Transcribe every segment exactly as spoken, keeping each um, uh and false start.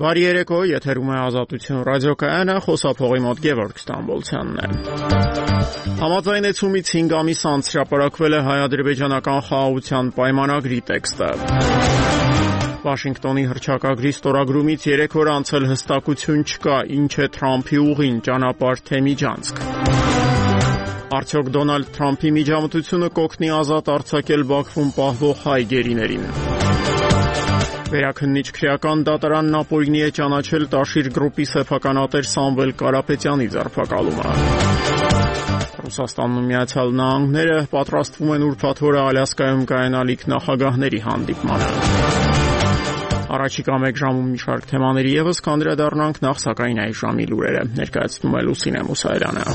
Բարի երեկո, եթերում է Ազատություն ռադիոկայանը, խոսափողի մոտ Գևորգ Ստամբոլցյանն է։ Համաձայնեցումից հինգ ամիս անց հրապարակվել է հայ-ադրբեջանական խաղաղության պայմանագրի տեքստը։ Վաշինգտոնի հռչակագրի ստորագրումից երեք օր անց էլ հստակություն չկա, ինչ է Թրամփի ուղին, ճանապարհ թե միջանցք։ Արդյոք Դոնալդ Թրամփի միջամտությունը կօգնի ազատ արձակել Բաքվում պահվող հայ գերիներին։ Վերաքննիչ քրեական դատարանն ապօրինի է ճանաչել Տաշիր գրուպի սեփականատեր Սամվել Կարապետյանի ձերբակալումը։ Ռուսաստանն ու Միացյալ Նահանգները պատրաստվում են ուրբաթ օրը Ալյասկայում կայանալիք նախագահների հանդիպմանը։ Առաջիկա մեկ ժամում մի շարք թեմաների ևս կանդրադառնանք, նախ սակայն այս ժամի լուրերը ներկայացնում է Լուսինե Մուսայելյանը։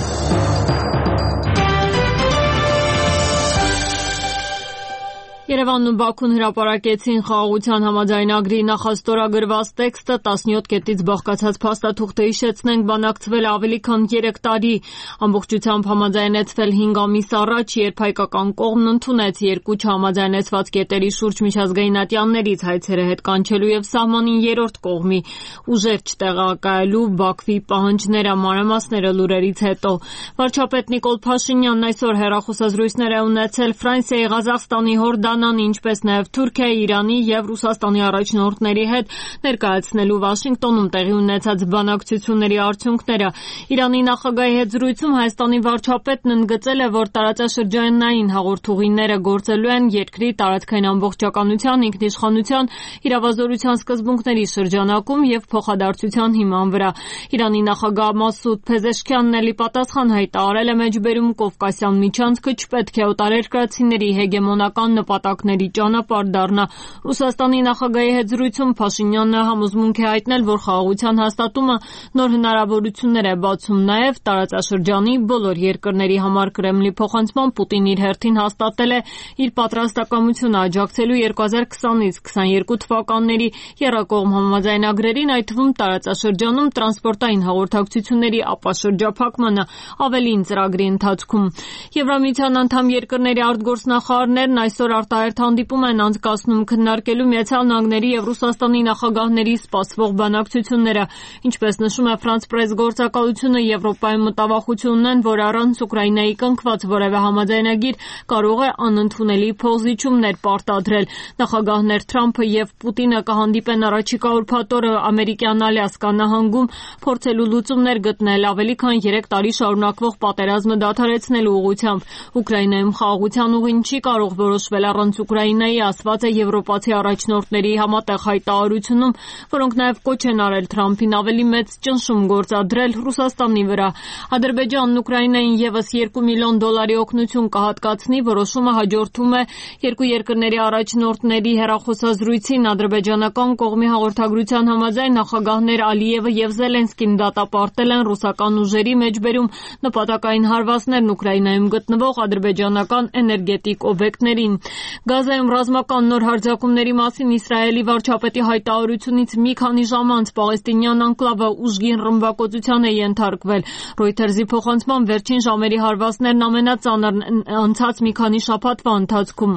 Երևանն ու Բաքուն հրապարակեցին խաղաղության համաձայնագրի նախաստորագրված տեքստը, տասնյոթ կետից բաղկացած փաստաթուղթը հիշեցնենք բանակցվել ավելի քան երեք տարի, ամբողջությամբ համաձայնեցվել հինգ ամիս առաջ, երբ հայկական կողմն ընդունեց երկու չհամաձայնեցված կետերի շուրջ միջազգային ատյաններից հայցերը հետ կանչելու եւ սահմանին երրորդ կողմի ուժեր չտեղակայելու Բաքվի պահանջները, մանրամասները լուրերից հետո։ Վարչապետ Նիկոլ Փաշինյանն այսօր հեռախոսազրույցներ է ունեցել Ֆրանսիայի, Ղազախստանի, Հորդանիայի, ինչպես նաև Թուրքիայի, Իրանի եւ Ռուսաստանի առաջնորդների հետ ներկայացնելու Վաշինգտոնում տեղի ունեցած բանակցությունների արդյունքները։ Իրանի նախագահի հետ զրույցում Հայաստանի վարչապետն ընդգծել է, որ տարածաշրջանային հաղորդուղիները գործելու են երկրի տարածքային ամբողջականության, ինքնիշխանության, իրավազորության սկզբունքների շրջանակում եւ փոխադարձության հիման վրա։ Իրանի նախագահ Մասուդ Փեզեշքյանն էլի պատասխան հայտարարել է մեջբերում Կովկասյան միջանցքը չպետք է օտարերկրացիների հեգեմոնական նպատակների ճանապարհ դառնա։ Ռուսաստանի նախագահի հետ զրույցում Փաշինյանը համոզմունք է հայտնել, որ խաղաղության հաստատումը նոր հնարավորություններ է բացում նաև տարածաշրջանի բոլոր երկրների համար։ Կրեմլի փոխանցման Պուտինն իր հերթին հաստատել է իր պատրաստակամությունը աջակցելու երկու հազար քսանից քսաներկու թվականների եռակողմ համաձայնագրերին, այդ թվում տարածաշրջանում տրանսպորտային հաղորդակցությունների ապաշրջափակմանը ավելին ծրագրի ընթացքում։ Եվրամիության անդամ երկրների արտգործնախարարներն այսօր արտահերթ հանդիպում են անցկացնում քննարկելու Միացյալ Նահանգների եւ Ռուսաստանի նախագահների սպասվող բանակցությունները։ Ինչպես նշում է Ֆրանս Պրես գործակալությունը, Եվրոպայում մտավախություն ունեն, որ առանց Ուկրաինայի կնքված որևէ համաձայնագիր կարող է անընդունելի փոխզիջումներ պարտադրել։ Նախագահներ Թրամփը եւ Պուտինը կհանդիպեն առաջիկա ուրբաթ օրը ամերիկյան Ալյասկա նահանգում, փորձելու լուծումներ գտնել ավելի քան երեք տարի շարունակվող պատերազմը դադարեցնելու ուղղությամբ։ Ուկրաինայում խաղաղության ուղին չի կարող որոշվել առանց Ուկրաինայի, ասված է եվրոպացի առաջնորդների համատեղ հայտարարությունում, որոնք նաև կոչ են արել Թրամփին ավելի մեծ ճնշում գործադրել Ռուսաստանի վրա։ Ադրբեջանն Ուկրաինային եւս երկու միլիոն դոլարի օգնություն կհատկացնի, որոշումը հաջորդում է երկու երկրների առաջնորդների հեռախոսազրույցին։ Ադրբեջանական կողմի հաղորդագրության համաձայն նախագահներ Ալիևը եւ Զելենսկին դատապարտել են ռուսական ուժերի մեջբերում նպատակային հարվածներն Ուկրաինայում գտնվող ադրբեջանական էներգետիկ օբյեկտներին։ Գազայում ռազմական նոր հարձակումների մասին Իսրայելի վարչապետի հայտարարությունից մի քանի ժամ անց պաղեստինյան անկլավը ուժգին ռմբակոծության է ենթարկվել։ Ռոյթերզի փոխանցման վերջին ժամերի հարվածներն ամենածանրն անցած մի քանի շաբաթվա ընթացքում։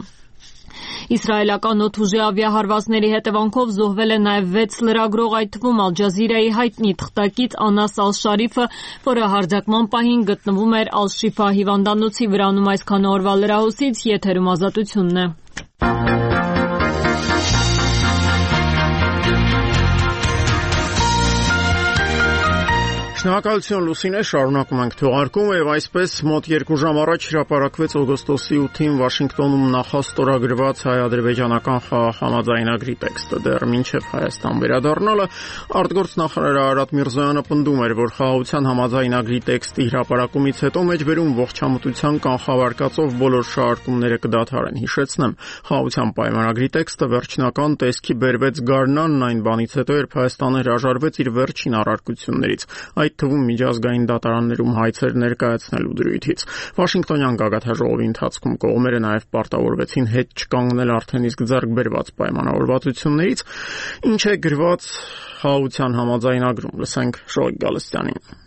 Իսրայելական օդուժի ավիահարվածների հետևանքով զոհվել է նաև վեց լրագրող, այդ թվում Ալ Ջազիրայի հայտնի թղթակից Անաս Ալ-Շարիֆը, որը հարձակման պահին գտնվում էր Ալ-Շիֆա հիվանդանոցի վրանում։ Այսքան օրվա լրահոսից եթերում Ազատությունն է։ Շնորհակալություն Լուսինե, շարունակում ենք թողարկումը եւ այսպես մոտ երկու ժամ առաջ հրապարակվեց օգոստոսի ութին Վաշինգտոնում նախաստորագրված հայ-ադրբեջանական խաղաղ համաձայնագրի տեքստը։ Դեռ մինչև Հայաստան վերադառնալը արտգործնախարար Արարատ Միրզոյանը պնդում էր, որ խաղաղության համաձայնագրի տեքստի հրապարակումից հետո մեջբերում ողջամտության կանխավարկածով բոլոր շարժումները կդադարեն։ Հիշեցնեմ, խաղաղության պայմանագրի տեքստը վերջնական տեսքի բերվեց գարնանն այն բանից հետո, երբ Հայաստանը հրաժարվեց իր վերջին առարկություններից, այդ թվում միջազգային դատարաններում հայցեր ներկայացնելու դրույթից։ Վաշինգտոնյան գագաթաժողովի ընթացքում կողմերը նաև պարտավորվեցին հետ չկանգնել արդեն իսկ ձեռք բերված պայմանավորվածություններից, ինչ է գրված խաղաղության համաձայնագրում։ Լսենք Շոյգ Գալստյանին։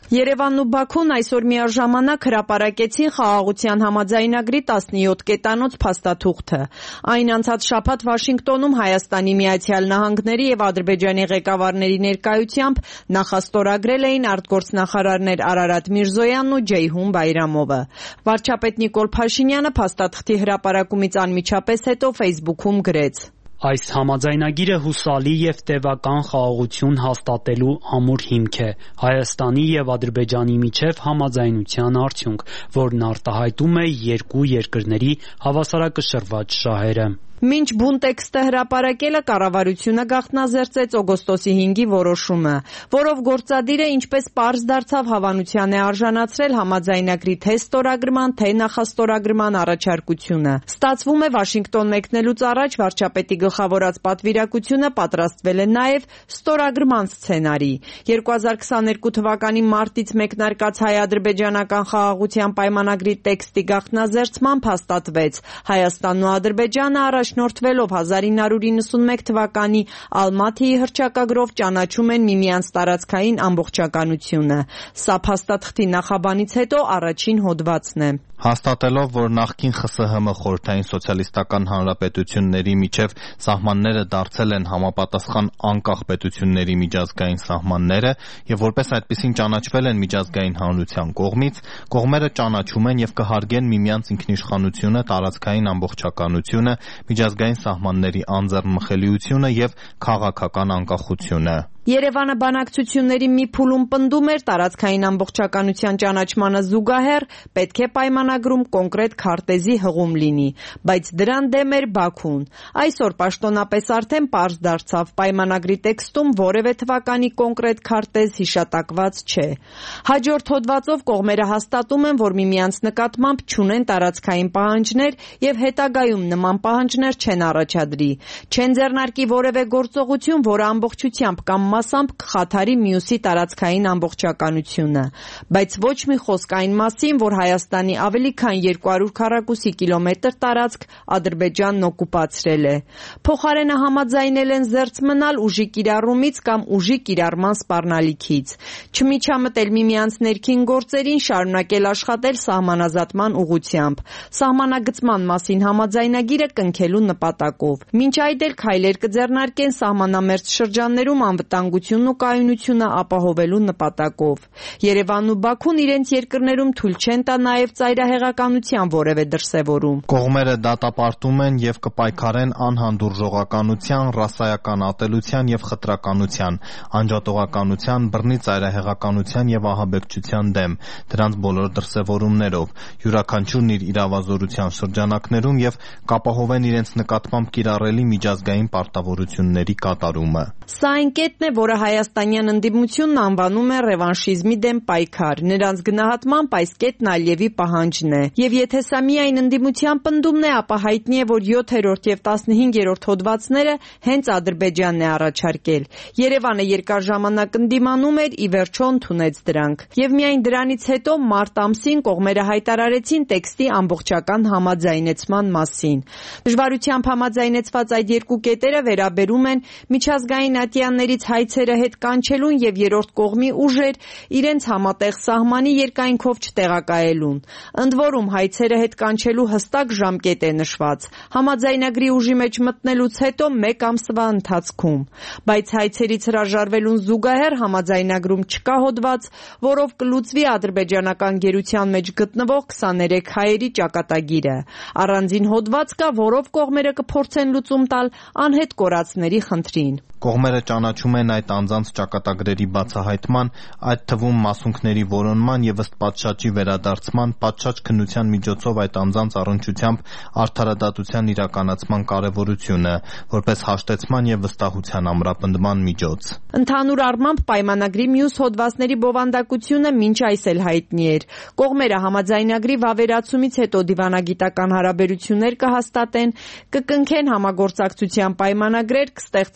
Երևանն ու Բաքուն այսօր միաժամանակ հրապարակեցին խաղաղության համաձայնագրի տասնյոթ կետանոց փաստաթուղթը։ Այն անցած շաբաթ Վաշինգտոնում Հայաստանի Միացյալ Նահանգների եւ Ադրբեջանի ղեկավարների ներկայությամբ նախաստորագրել էին արտգործնախարարներ Արարատ Միրզոյանն ու Ջեյհուն Բայրամովը։ Վարչապետ Նիկոլ Փաշինյանը փաստաթղթի հրապարակումից անմիջապես հետո Facebook-ում գրեց. Այս համաձայնագիրը հուսալի եւ տևական խաղաղություն հաստատելու ամուր հիմք է Հայաստանի եւ Ադրբեջանի միջև համաձայնության արդյունք, որն արտահայտում է երկու երկրների հավասարակշռված շահերը։ Մինչ բուն տեքստը հրապարակելը կառավարությունը գաղտնազերծեց օգոստոսի հինգի որոշումը, որով գործադիրը ինչպես պարզ դարձավ հավանության է արժանացրել համաձայնագրի թե ստորագրման, թե նախաստորագրման առաջարկությունը։ Ստացվում է Վաշինգտոն մեկնելուց առաջ վարչապետի գլխավորած պատվիրակությունը պատրաստվել է նաև ստորագրման սցենարի։ երկու հազար քսաներկու թվականի մարտից մեկնարկած հայ-ադրբեջանական խաղաղության պայմանագրի տեքստի գաղտնազերծմամբ հաստատվեց Հայաստանն ու Ադրբեջանը առաջնորդվելով հազար ինը հարյուր իննսունմեկ թվականի Ալմաթիի հռչակագրով ճանաչում են միմյանց տարածքային ամբողջականությունը։ Սա փաստաթղթի նախաբանից հետո առաջին հոդվածն է։ Հաստատելով, որ նախկին ԽՍՀՄ խորհրդային սոցիալիստական հանրապետությունների միջև սահմանները դարձել են համապատասխան անկախ պետությունների միջազգային սահմանները եւ որպես այդպիսին ճանաչվել են միջազգային հանրության կողմից, կողմերը ճանաչում են եւ կհարգեն միմյանց ինքնիշխանությունը, տարածքային ամբողջականությունը, միջազգային սահմանների անձեռնմխելիությունը եւ քաղաքական անկախությունը։ Երևանը բանակցությունների մի փուլում պնդում էր տարածքային ամբողջականության ճանաչմանը զուգահեռ պետք է պայմանագրում կոնկրետ քարտեզի հղում լինի, բայց դրան դեմ էր Բաքուն։ Այսօր պաշտոնապես արդեն պարզ դարձավ պայմանագրի տեքստում որևէ թվականի կոնկրետ քարտեզ հիշատակված չէ։ Հաջորդ հոդվածով կողմերը հաստատում են, որ միմյանց նկատմամբ չունեն տարածքային պահանջներ եւ հետագայում նման պահանջներ չեն առաջադրի, չեն ձեռնարկի որևէ գործողություն, որը ամբողջությամբ կամ մասամբ կխաթարի մյուսի տարածքային ամբողջականությունը, բայց ոչ մի խոսք այն մասին, որ Հայաստանի ավելի քան երկու հարյուր քառակուսի կիլոմետր տարածք Ադրբեջանն օկուպացրել է։ Փոխարենը համաձայնել են զերծ մնալ ուժի կիրառումից կամ ուժի կիրառման սպառնալիքից, չմիջամտել միմյանց ներքին գործերին, շարունակել աշխատել սահմանազատման ուղղությամբ, սահմանագծման մասին համաձայնագիրը կնքելու նպատակով։ Մինչ այդ էլ քայլեր կձեռնարկեն սահմանամերձ շրջաններում անվտանգ ու կայունությունը ապահովելու նպատակով։ Երևանն ու Բաքուն իրենց երկրներում թույլ չեն տա նաև ծայրահեղականության որևէ դրսևորում։ Կողմերը դատապարտում են եւ կպայքարեն անհանդուրժողականության, ռասայական ատելության եւ խտրականության, անջատողականության, բռնի ծայրահեղականության եւ ահաբեկչության դեմ, դրանց բոլոր դրսևորումներով, յուրաքանչյուրն իր իրավազորության շրջանակներում եւ կապահովեն իրենց նկատմամբ կիրառելի միջազգային պարտավորությունների կատարումը։ Սա այն կետն է, որը հայաստանյան ընդդիմությունն անվանում է ռևանշիզմի դեմ պայքար։ Նրանց գնահատմամբ այս կետն Ալիևի պահանջն է։ Եվ եթե սա միայն ընդդիմության պնդումն է, ապա հայտնի է, որ յոթերորդ եւ տասնհինգերորդ հոդվածները հենց Ադրբեջանն է առաջարկել։ Երևանը երկար ժամանակ ընդդիմանում էր, ի վերջո ընդունեց դրանք։ Եվ միայն դրանից հետո մարտ ամսին կողմերը հայտարարեցին տեքստի ամբողջական համաձայնեցման մասին։ Դժվարությամբ համաձայնեցված այդ երկու կետերը վերաբերում են միջազգային ատյաններից հայցերը հետ կանչելուն եւ երրորդ կողմի ուժեր իրենց համատեղ սահմանի երկայնքով չտեղակայելուն։ Ընդ որում հայցերը հետ կանչելու հստակ ժամկետ է նշված։ Համաձայնագրի ուժի մեջ մտնելուց հետո մեկ ամսվա ընթացքում։ Բայց հայցերից հրաժարվելուն զուգահեռ համաձայնագրում չկա հոդված, որով կլուծվի ադրբեջանական գերության մեջ գտնվող քսաներեք հայերի ճակատագիրը։ Առանձին հոդված կա, որով կողմերը կփորձեն լուծում տալ անհետ կորածների խնդրին։ Կողմերը ճանաչում են այդ անձանց ճակատագրերի բացահայտման, այդ թվում մասունքների որոնման եւ ըստ պատշաճի վերադարձման, պատշաճ քննության միջոցով այդ անձանց առնչությամբ արդարադատության իրականացման կարեւորությունը, որպես հաշտեցման եւ վստահության ամրապնդման միջոց։ Ընդհանուր առմամբ պայմանագրի մյուս հոդվածների բովանդակությունը մինչ այս էլ հայտնի էր։ Կողմերը համաձայնագրի վավերացումից հետո դիվանագիտական հարաբերություններ կհաստատեն, կկնքեն համագործակցության պայմանագրեր, կստեղծեն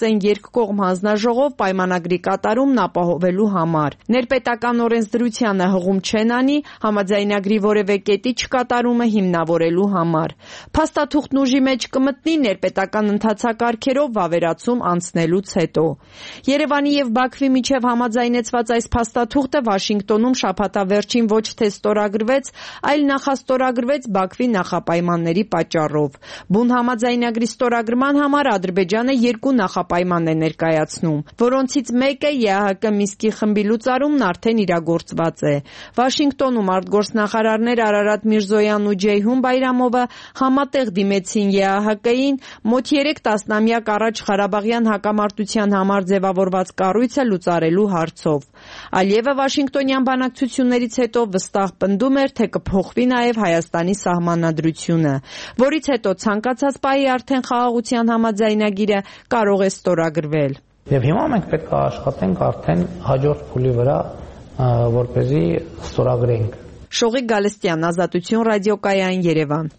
կողմ հանձնաժողով պայմանագրի կատարումն ապահովելու համար։ Ներպետական օրենսդրությանը հղում չեն անի համաձայնագրի որևէ կետի չկատարումը հիմնավորելու համար։ Փաստաթուղթն ուժի մեջ կմտնի ներպետական ընթացակարգերով վավերացում անցնելուց հետո։ Երևանի եւ Բաքվի միջև համաձայնեցված այս փաստաթուղթը Վաշինգտոնում շաբաթավերջին ոչ թե ստորագրվեց, այլ նախաստորագրվեց Բաքվի նախապայմանների պատճառով։ Բուն համաձայնագրի ստորագրման համար Ադրբեջանը երկու նախապայման է ներկայացնում, որոնցից մեկը ԵԱՀԿ Մինսկի խմբի լուծարումն արդեն իրագործված է։ Վաշինգտոնում արտգործնախարարներ Արարատ Միրզոյանն ու Ջեյհուն Բայրամովը համատեղ դիմեցին ԵԱՀԿ-ին մոտ երեք տասնամյակ առաջ Ղարաբաղյան հակամարտության համար ձևավորված կառույցը լուծարելու հարցով։ Ալիևը Վաշինգտոնյան բանակցություններից հետո վստահ պնդում էր, թե կփոխվի նաև Հայաստանի սահմանադրությունը, որից հետո ցանկացած պահի արդեն խաղաղության համաձայնագիրը կարող է ստորագրվել։ Եվ հիմա մենք պետք է աշխատենք արդեն հաջորդ փուլի վրա, որպեսզի ստորագրենք։ Շողիկ Գալստյան, Ազատություն ռադիոկայան, Երևան։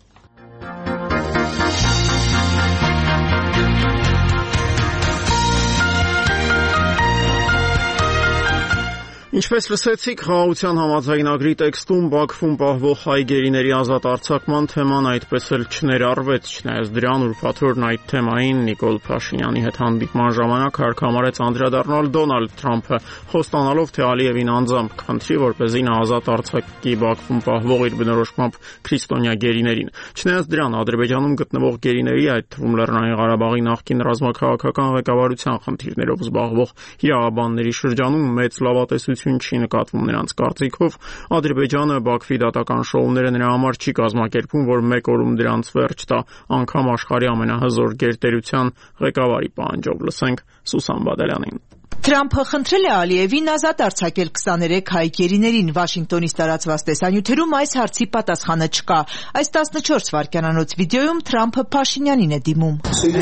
Ինչպես լսեցիք, խաղաղության համաձայնագրի տեքստում Բաքվում պահվող հայ գերիների ազատ արձակման թեման այդպես էլ չներառվեց, չնայած դրան ուրբաթ օրն այդ թեմային Նիկոլ Փաշինյանի հետ հանդիպման ժամանակ հարկամարեց անդրադառնալ Դոնալդ Թրամփը, խոստանալով, թե Ալիևին անձամբ կխնդրի, որպեսզի նա ազատ արձակի Բաքվում պահվող իր բնորոշմամբ քրիստոնյա գերիներին։ Չնայած դրան, Ադրբեջանում գտնվող գերիների, այդ թվում Լեռնային Ղարաբաղի նախկին ռազմաքաղաքական ղեկավարության խնդիրներով զբաղվող իրավաբանների շրջանում մեծ լավատեսություն չի նկատվում նրանց կարծիքով, Ադրբեջանը Բաքվի դատական շոուները նրա համար չի կազմակերպում, որ մեկ օրում դրանց վերջ տա, անգամ աշխարհի ամենահզոր գերտերության ղեկավարի պահանջով։ Լսենք Սուսան Բադալյանին։ Թրամփը խնդրել է Ալիևին ազատ արձակել քսաներեք հայ գերիներին։ Վաշինգտոնից տարածված տեսանյութերում այս հարցի պատասխանը չկա։ Այս տասնչորս վայրկյանանոց վիդեոյում Թրամփը Փաշինյանին է դիմում։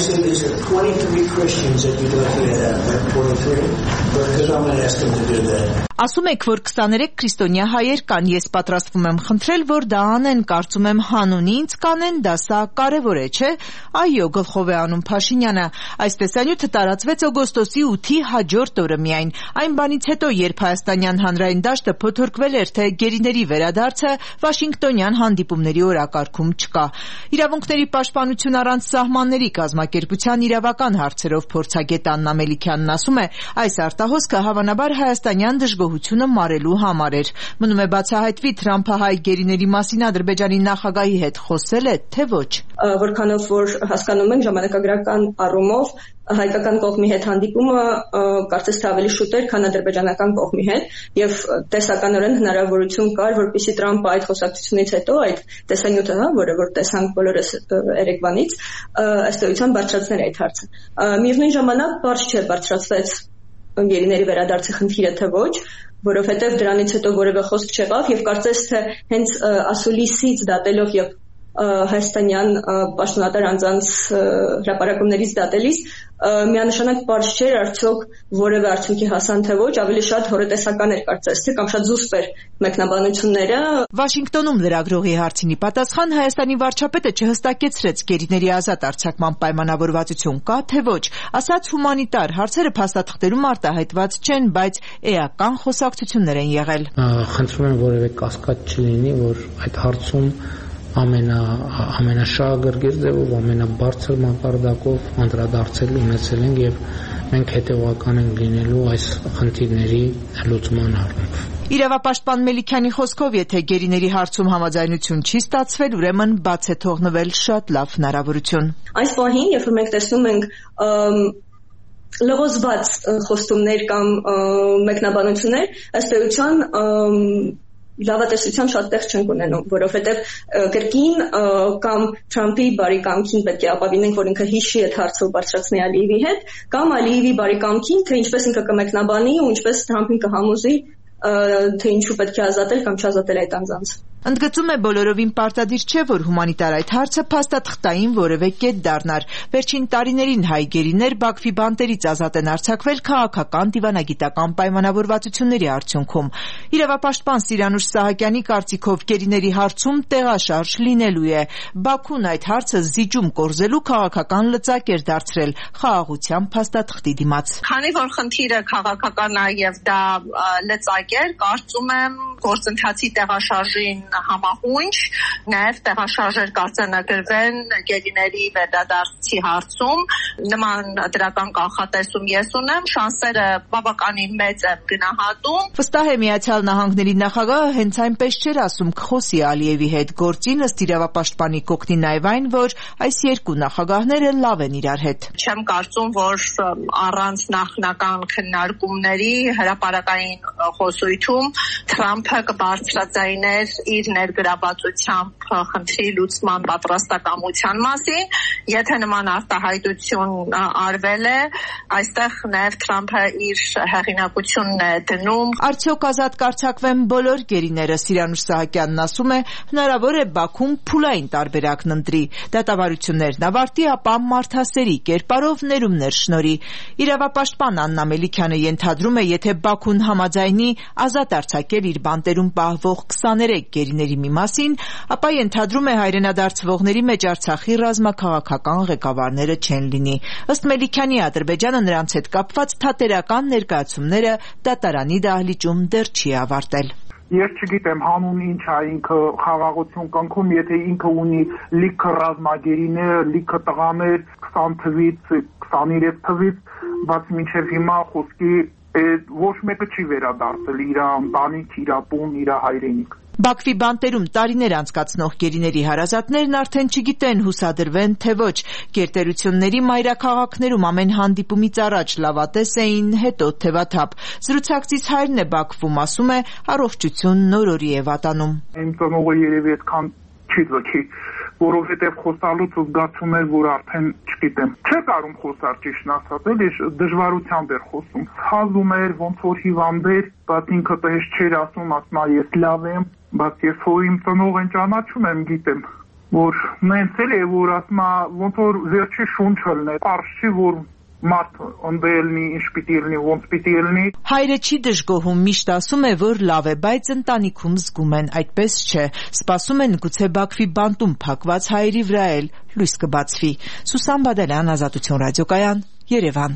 Ասում եք, որ քսաներեք քրիստոնյա հայեր կան, ես պատրաստվում եմ խնդրել, որ դա անեն, կարծում եմ հանուն ինձ կանեն, դա սա կարևոր է, չէ՞։ Այո, գլխով է անում Փաշինյանը։ Այս տեսանյութը տարածվեց օգոստոսի ութի հաջորդ օրը միայն, այն բանից հետո, երբ Հայաստանյան հանրային դաշտը փոթորկվել էր, թե գերիների վերադարձը Վաշինգտոնյան հանդիպումների օրակարգում չկա։ Իրավունքների պաշտպանություն առանց սահմանների կազմակերպության իրավական հարցերով փորձագետ Աննա Մելիքյանն ասում է, այս արտահոսքը հավանաբար հայաստանյան դժգոհությունը մարելու համար էր։ Մնում է բացահայտվի Թրամփը հայ գերիների մասին Ադրբեջանի նախագահի հետ խոսել է, թե ոչ։ Որքանով որ հասկանում ենք ժամանակագրական առումով հայկական կողմի հետ հանդիպումը կարծես թե ավելի շուտ էր, քան ադրբեջանական կողմի հետ, եւ տեսականորեն հնարավորություն կար, որպեսզի Թրամփը այդ խոսակցությունից հետո այդ տեսանյութը, հա, որը որ տեսանք բոլորս երեկվանից, ըստ էության բարձրացներ այդ հարցը։ Միևնույն ժամանակ բարձ չէ բարձրացվեց գերիների վերադարձի խնդիրը, թե ոչ, որովհետեւ դրանից հետո որևէ խոսք չեղավ եւ կարծես թե հենց ասուլիսից դատելով եւ հայաստանյան պաշտոնատար անձանց հրապարակումներից դատելիս միանշանակ պարզ չէր արդյոք որևէ արդյունքի հասան թե ոչ, ավելի շատ հորետեսական էր կարծես թե կամ շատ զուսպ էր մեկնաբանությունները։ Վաշինգտոնում լրագրողի հարցինի պատասխան Հայաստանի վարչապետը չհստակեցրեց գերիների ազատ արձակման պայմանավորվածություն կա թե ոչ, ասաց հումանիտար հարցերը փաստաթղթերում արտահայտված չեն, բայց էական խոսակցություններ են եղել։ Խնդրում եմ որևէ կասկած չլինի, որ այդ հարցում ամենա ամենաշահագրգիռ ձևով, ամենաբարձր մակարդակով անդրադարձել ունեցել ենք եւ մենք հետեւական ենք լինելու այս խնդիրների լուծման առումով։ Իրավապաշտպան Մելիքյանի խոսքով, եթե գերիների հարցում համաձայնություն չի ստացվել, ուրեմն բաց է թողնվել շատ լավ հնարավորություն։ Այս պահին, երբ մենք տեսնում ենք լղոզված խոստումներ կամ մեկնաբանություններ, ըստ էության լավատեսության շատ տեղ չենք ունենում, որովհետև կրկին կամ Թրամփի բարի կամքին պետք է ապավինենք, որ ինքը հիշի այդ հարցը ու բարձրացնի Ալիևի հետ, կամ Ալիևի բարի կամքին, թե ինչպես ինքը կմեկնաբանի ու ինչպես Թրամփին կհամոզի, թե ինչու պետք է ազատել կամ չազատել այդ անձանց։ Ընդգծում է բոլորովին պարտադիր չէ, որ հումանիտար այդ հարցը փաստաթղթային որևէ կետ դառնար։ Վերջին տարիներին հայ գերիներ Բաքվի բանտերից ազատ են արձակվել քաղաքական դիվանագիտական պայմանավորվածությունների արդյունքում։ Իրավապաշտպան Սիրանուշ Սահակյանի կարծիքով գերիների հարցում տեղաշարժ լինելու է։ Բաքուն այդ հարցը զիջում կորզելու քաղաքական լծակ էր դարձրել խաղաղության փաստաթղթի դիմաց։ Քանի որ խնդիրը քաղաքական է եւ դա լծակ էր, կարծում եմ գործընթացի տեղաշարժին համահունչ նաև տեղաշարժեր կարձանագրվեն գերիների վերադարձի հարցում։ Նման դրական կանխատեսում ես ունեմ, շանսերը բավականին մեծ են գնահատում։ Վստահ է Միացյալ Նահանգների նախագահը հենց այնպես չէր ասում կխոսի Ալիևի հետ գործին, ըստ իրավապաշտպանի կօգնի նաև այն, որ այս երկու նախագահները լավ են իրար հետ։ Չեմ կարծում, որ առանց նախնական քննարկումների հրապարակային խոսույթում Թրամփը կբարձրաձայներ իր ներգրավվածությամբ խնդրի լուծման պատրաստակամության մասին։ Եթե նման արտահայտություն արվել է, այստեղ նաև Թրամփը իր հեղինակությունն է դնում։ Արդյոք ազատ կարձակվեն բոլոր գերիները, Սիրանուշ Սահակյանն ասում է, հնարավոր է Բաքուն փուլային տարբերակն ընտրի, դատավարություններն ավարտի, ապա մարդասերի կերպարով ներումներ շնորհի։ Իրավապաշտպան Աննա Մելիքյանը ենթադրում է, եթե Բաքուն համաձայնի ազատ արձակել իր բանտերում պահվող քսաներեք գերիների մի մասին, ապա ենթադրում է հայրենադարձվողների մեջ Արցախի ռազմաքաղաքական ղեկավարները չեն լինի։ Ըստ Մելիքյանի, Ադրբեջանը նրանց հետ կապված թատերական ներկայացումները դատարանի դահլիճում դեռ չի ավարտել։ Ես չգիտեմ հանուն ինչ է ինքը խաղաղություն կնքում, եթե ինքը ունի լիքը ռազմագերիներ, լիքը տղաներ, քսան թվից, քսաներեք թվից, բայց մինչև հիմա խոսքի ոչ մեկը չի վերադարձել իր ընտանիք, իր տուն, իր հայրենիք։ Բաքվի բանտերում տարիներ անցկացնող գերիների հարազատներն արդեն չգիտեն հուսադրվեն, թե ոչ։ Գերտերությունների մայրաքաղաքներում ամեն հանդիպումից առաջ լավատես էին, հետո թևաթափ։ Զրուցակցից հայրն է Բաքվում, ասում է, առողջություն նոր-օրի է վատանում։ Իմ ծնողը երևի այդքան չի ձգի, որովհետև խոսալուց զգացում էր, որ արդեն չգիտեմ։ Չէ կարում խոսալ ճիշտն ասած, էլի դժվարությամբ էր խոսում։ Սխալվում էր, ոնց որ հիվանդ էր, բայց ինքը տես չէր ասում, ասում է ես լավ եմ, բայց ես որ իմ ծնողն ճանաչում եմ, գիտեմ, որ նենց էլ է, որ ասում է ոնց որ վերջի շունչը լներ, կարճ չի, որ մարդ ընդելնի, ինչ պիտի ելնի, ոնց պիտի ելնի։ Հայրը չի դժգոհում, միշտ ասում է, որ լավ է, բայց ընտանիքում զգում են, այդպես չէ։ Սպասում են գուցե Բաքվի բանտում փակված հայերի վրա էլ լույս կբացվի։ Սուսան Բադալյան, Ազատություն ռադիոկայան, Երևան։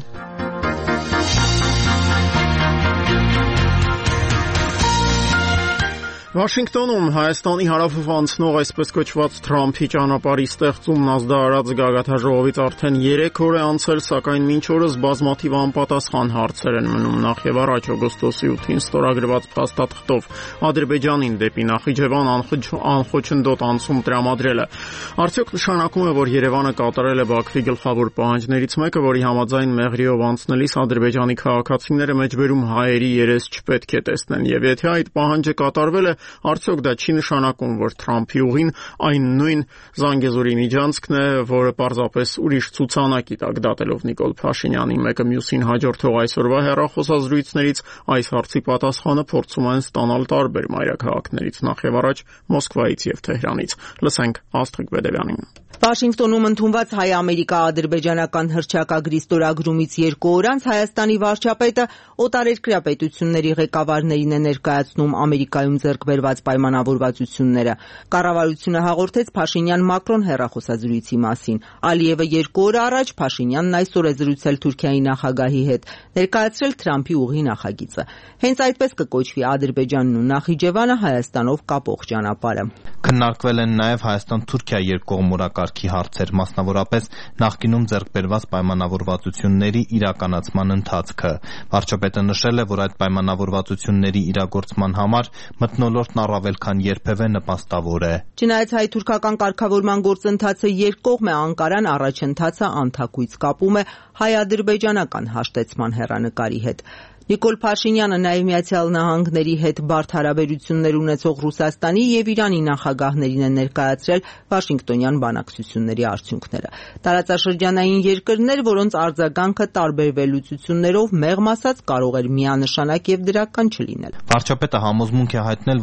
Վաշինգտոնում Հայաստանի հարավով անցնող այսպես կոչված Թրամփի ճանապարհի ստեղծումն ազդարարած գագաթնաժողովից արդեն երեք օր է անցել, սակայն մինչ օրս բազմաթիվ անպատասխան հարցեր են մնում։ Նախ եւ առաջ օգոստոսի ութին ստորագրված փաստաթղթով Ադրբեջանին դեպի Նախիջևան անխոչնդոտ անցում տրամադրելը արդյոք նշանակում է, որ Երևանը կատարել է Բաքվի գլխավոր պահանջներից մեկը, որի համաձայն Մեղրիով անցնելիս ադրբեջանի քաղաքացիները մեջբերում հայերի երես չպետք է տեսնեն, եւ եթե այդ պահանջը կատարվել է, արդյոք դա չի նշանակում, որ Թրամփի ուղին այն նույն Զանգեզուրի միջանցքն է, որը պարզապես ուրիշ ցուցանակի տակ դատելով Նիկոլ Փաշինյանին, մեկը մյուսին հաջորդող այսօրվա հեռախոսազրույցներից այս հարցի պատասխանը փորձում են ստանալ տարբեր մայրաքաղաքներից, նախ եւ առաջ Մոսկվայից եւ Թեհրանից։ Լսենք Աստղիկ Բեդևյանին։ Վաշինգտոնում ընդունված հայ-ամերիկա-ադրբեջանական հռչակագրի ստորագրումից երկու օր անց Հայաստանի վարչապետը օտարերկրյա պետությունների ղեկավարներին է ներկայացնում Ամերիկայում ձեռք բերված պայմանավորվածությունները։ Կառավարությունը հաղորդեց Փաշինյան-Մակրոն հեռախոսազրույցի մասին։ Ալիևը երկու օր առաջ, Փաշինյանն այսօր է զրուցել Թուրքիայի նախագահի հետ, ներկայացրել Թրամփի ուղի նախագիծը։ Հենց այդպես կկոչվի Ադրբեջանն ու Նախիջևանը Հայաստանով կապող ճանապարհը։ Քննարկվել են նաև Հայաստան-Թուրքիա երկկողմորակարգի հարցեր, մասնավորապես նախկինում ձեռք բերված պայմանավորվածությունների իրականացման ընթացքը։ Վարչապետը նշել է, որ այդ պայմանավորվածությունների իրագործման համար մթնոլորտն առավել քան երբևէ նպաստավոր է։ Չնայած հայ-թուրքական կարգավորման գործընթացը երկկողմ է, Անկարան առաջընթացը անթակույց կապում է հայ-ադրբեջանական հաշտեցման հեռանկարի հետ։ Նիկոլ Փաշինյանը նաև Միացյալ Նահանգների հետ բարդ հարաբերություններ ունեցող Ռուսաստանի եւ Իրանի նախագահներին է ներկայացրել Վաշինգտոնյան բանակցությունների արդյունքները։ Տարածաշրջանային երկրներ, որոնց արձագանքը տարբեր վերլուծություններով մեղմ ասած կարող էր միանշանակ եւ դրական չլինել։ Վարչապետը համոզմունք է հայտնել, որ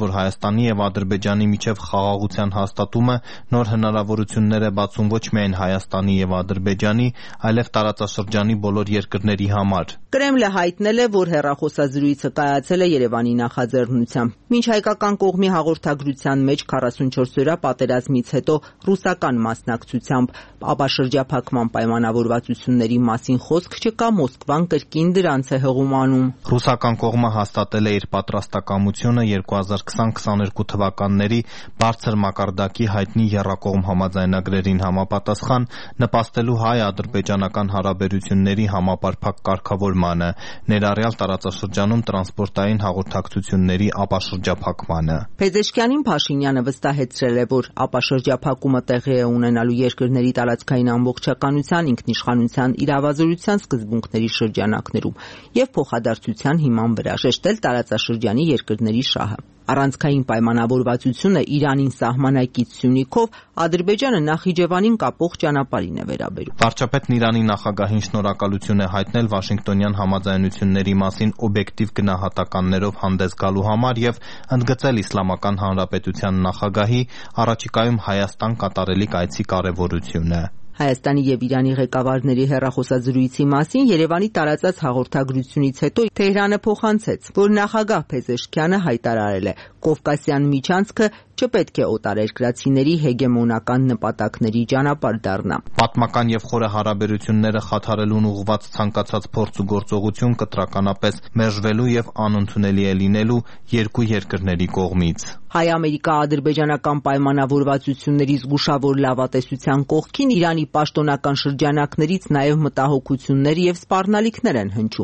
որ Հայաստանի եւ Ադրբեջանի միջև խաղաղության հաստատումը նոր հնարավորություններ է բացում ոչ միայն Հայաստանի եւ Ադրբեջանի, այլև տարածաշրջանի բոլոր երկրների համար։ Կրեմլը հայտնել է, որ հեռախոսազրույցը կայացել է Երևանի նախաձեռնությամբ։ Մինչ հայկական կողմի հաղորդագրության մեջ քառասունչորս օրյա պատերազմից հետո ռուսական մասնակցությամբ ապաշրջափակման պայմանավորվածությունների մասին խոսք չկա, Մոսկվան կրկին դրանց է հղում անում։ Ռուսական կողմը հաստատել է իր պատրաստակամությունը երկու հազար քսան քսաներկու թվականների բարձր մակարդակի հայտնի եռակողմ համաձայնագրերին համապատասխան նպաստելու հայ-ադրբեջանական հարաբերությունների համապարփակ կարգավորմանը, ներառյալ տարածաշրջանում տրանսպորտային հաղորդակցությունների ապաշրջափակմանը։ Փեզեշքյանին Փաշինյանը վստահեցրել է, որ ապաշրջափակումը տեղի է ունենալու երկրների տարածքային ամբողջականության, ինքնիշխանության, իրավազորության սկզբունքների շրջանակներում եւ փոխադարձության հիման վրա, շեշտել տարածաշրջանի երկրների շահը։ Առանցքային պայմանավորվածությունը Իրանին սահմանակից Սյունիքով Ադրբեջանը Նախիջևանին կապող ճանապարհին է վերաբերում։ Վարչապետն Իրանի նախագահին շնորհակալություն է հայտնել Վաշինգտոնյան համաձայնությունների մասին օբյեկտիվ գնահատականներով հանդես գալու համար եւ ընդգծել Իսլամական Հանրապետության նախագահի առաջիկայում Հայաստան կատարելիք այցի կարեւորությունը։ Հայաստանի եւ Իրանի ղեկավարների հեռախոսազրույցի մասին Երևանի տարածած հաղորդագրությունից հետո Թեհրանը փոխանցեց, որ նախագահ Փեզեշքյանը հայտարարել է, Կովկասյան միջանցքը չպետք է օտարերկրացիների հեգեմոնական նպատակների ճանապարհ դառնա։ Պատմական եւ խորը հարաբերությունները խաթարելուն ուղղված ցանկացած փորձ ու գործողություն կտրականապես մերժվելու եւ անընդունելի է լինելու երկու երկրների կողմից։ Հայ-ամերիկա-ադրբեջանական պայմանավորվածությունների զգուշավոր լավատեսության կողքին Իրանի պաշտոնական շրջանակներից նաև մտահոգություններ եւ սպառնալիքներ են հնչում։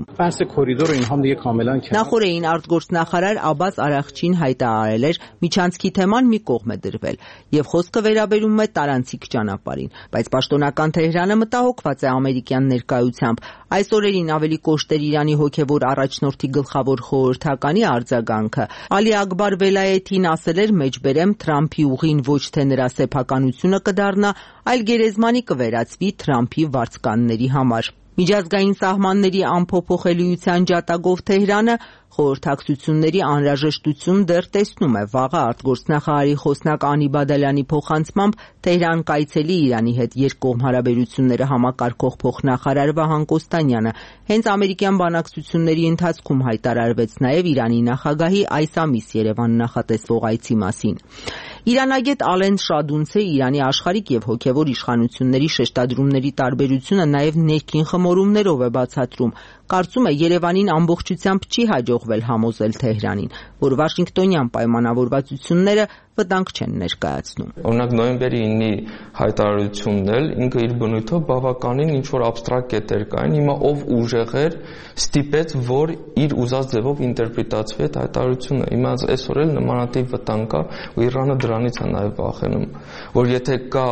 Նախորդին արտգործնախարար Աբբաս Արաղչին հայտարարել էր, միջանցքի թեման մի կողմ է դրվել եւ խոսքը վերաբերում է տարանցիկ ճանապարհին, բայց պաշտոնական Թեհրանը մտահոգված է ամերիկյան ներկայությամբ։ Այս օրերին ավելի կոշտ էր Իրանի հոգեվոր առաջնորդի գլխավոր խորհրդականի արձագանքը։ Ալի Ակբար Վելայեթին ասել էր, մեջբերեմ, Թրամփի ուղին ոչ թե նրա սեփականությունը կդառնա, այլ գերեզմանի կվերածվի Թրամփի վարձկանների համար։ Միջազգային սահմանների անփոփոխելիության ջատագով Թեհրանը խորհրդակցությունների անհրաժեշտություն դեռ տեսնում է։ Վաղը արտգործնախարարի խոսնակ Անի Բադալյանի փոխանցմամբ Թեհրան կայցելի Իրանի հետ երկկողմ հարաբերությունները համակարգող փոխնախարար Վահան Կոստանյանը հենց ամերիկյան բանակցությունների ընթացքում հայտարարվեց նաև Իրանի նախագահի այս ամիս Երևան նախատեսվող այցի մասին։ Իրանագետ Ալեն Շադունցը Իրանի աշխարհիկ եւ հոգեվոր իշխանությունների շեշտադրումների տարբերությունը նաև ներքին խմորումներով է բացատրում։ Կարծում է Երևանին ամբողջությամբ չի հաջողվել համոզել Թեհրանին, որ Վաշինգտոնյան պայմանավորվածությունները վտանգ չեն ներկայացնում։ Օրինակ նոյեմբերի ինի հայտարարությունն էլ ինքը իր բնույթով բավականին ինչ որ աբստրակտ կետեր կային, հիմա ով ուժեղ էր ստիպեց, որ իր ուզած ձևով ինտերպրետացվի այդ հայտարարությունը։ Հիմա այսօր էլ նմանատիպ վտանգ կա, ու Իրանը դրանից է նաև վախենում, որ եթե կա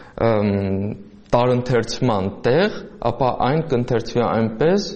տարընթերցման տեղ, ապա այն կընթերցվի այնպես,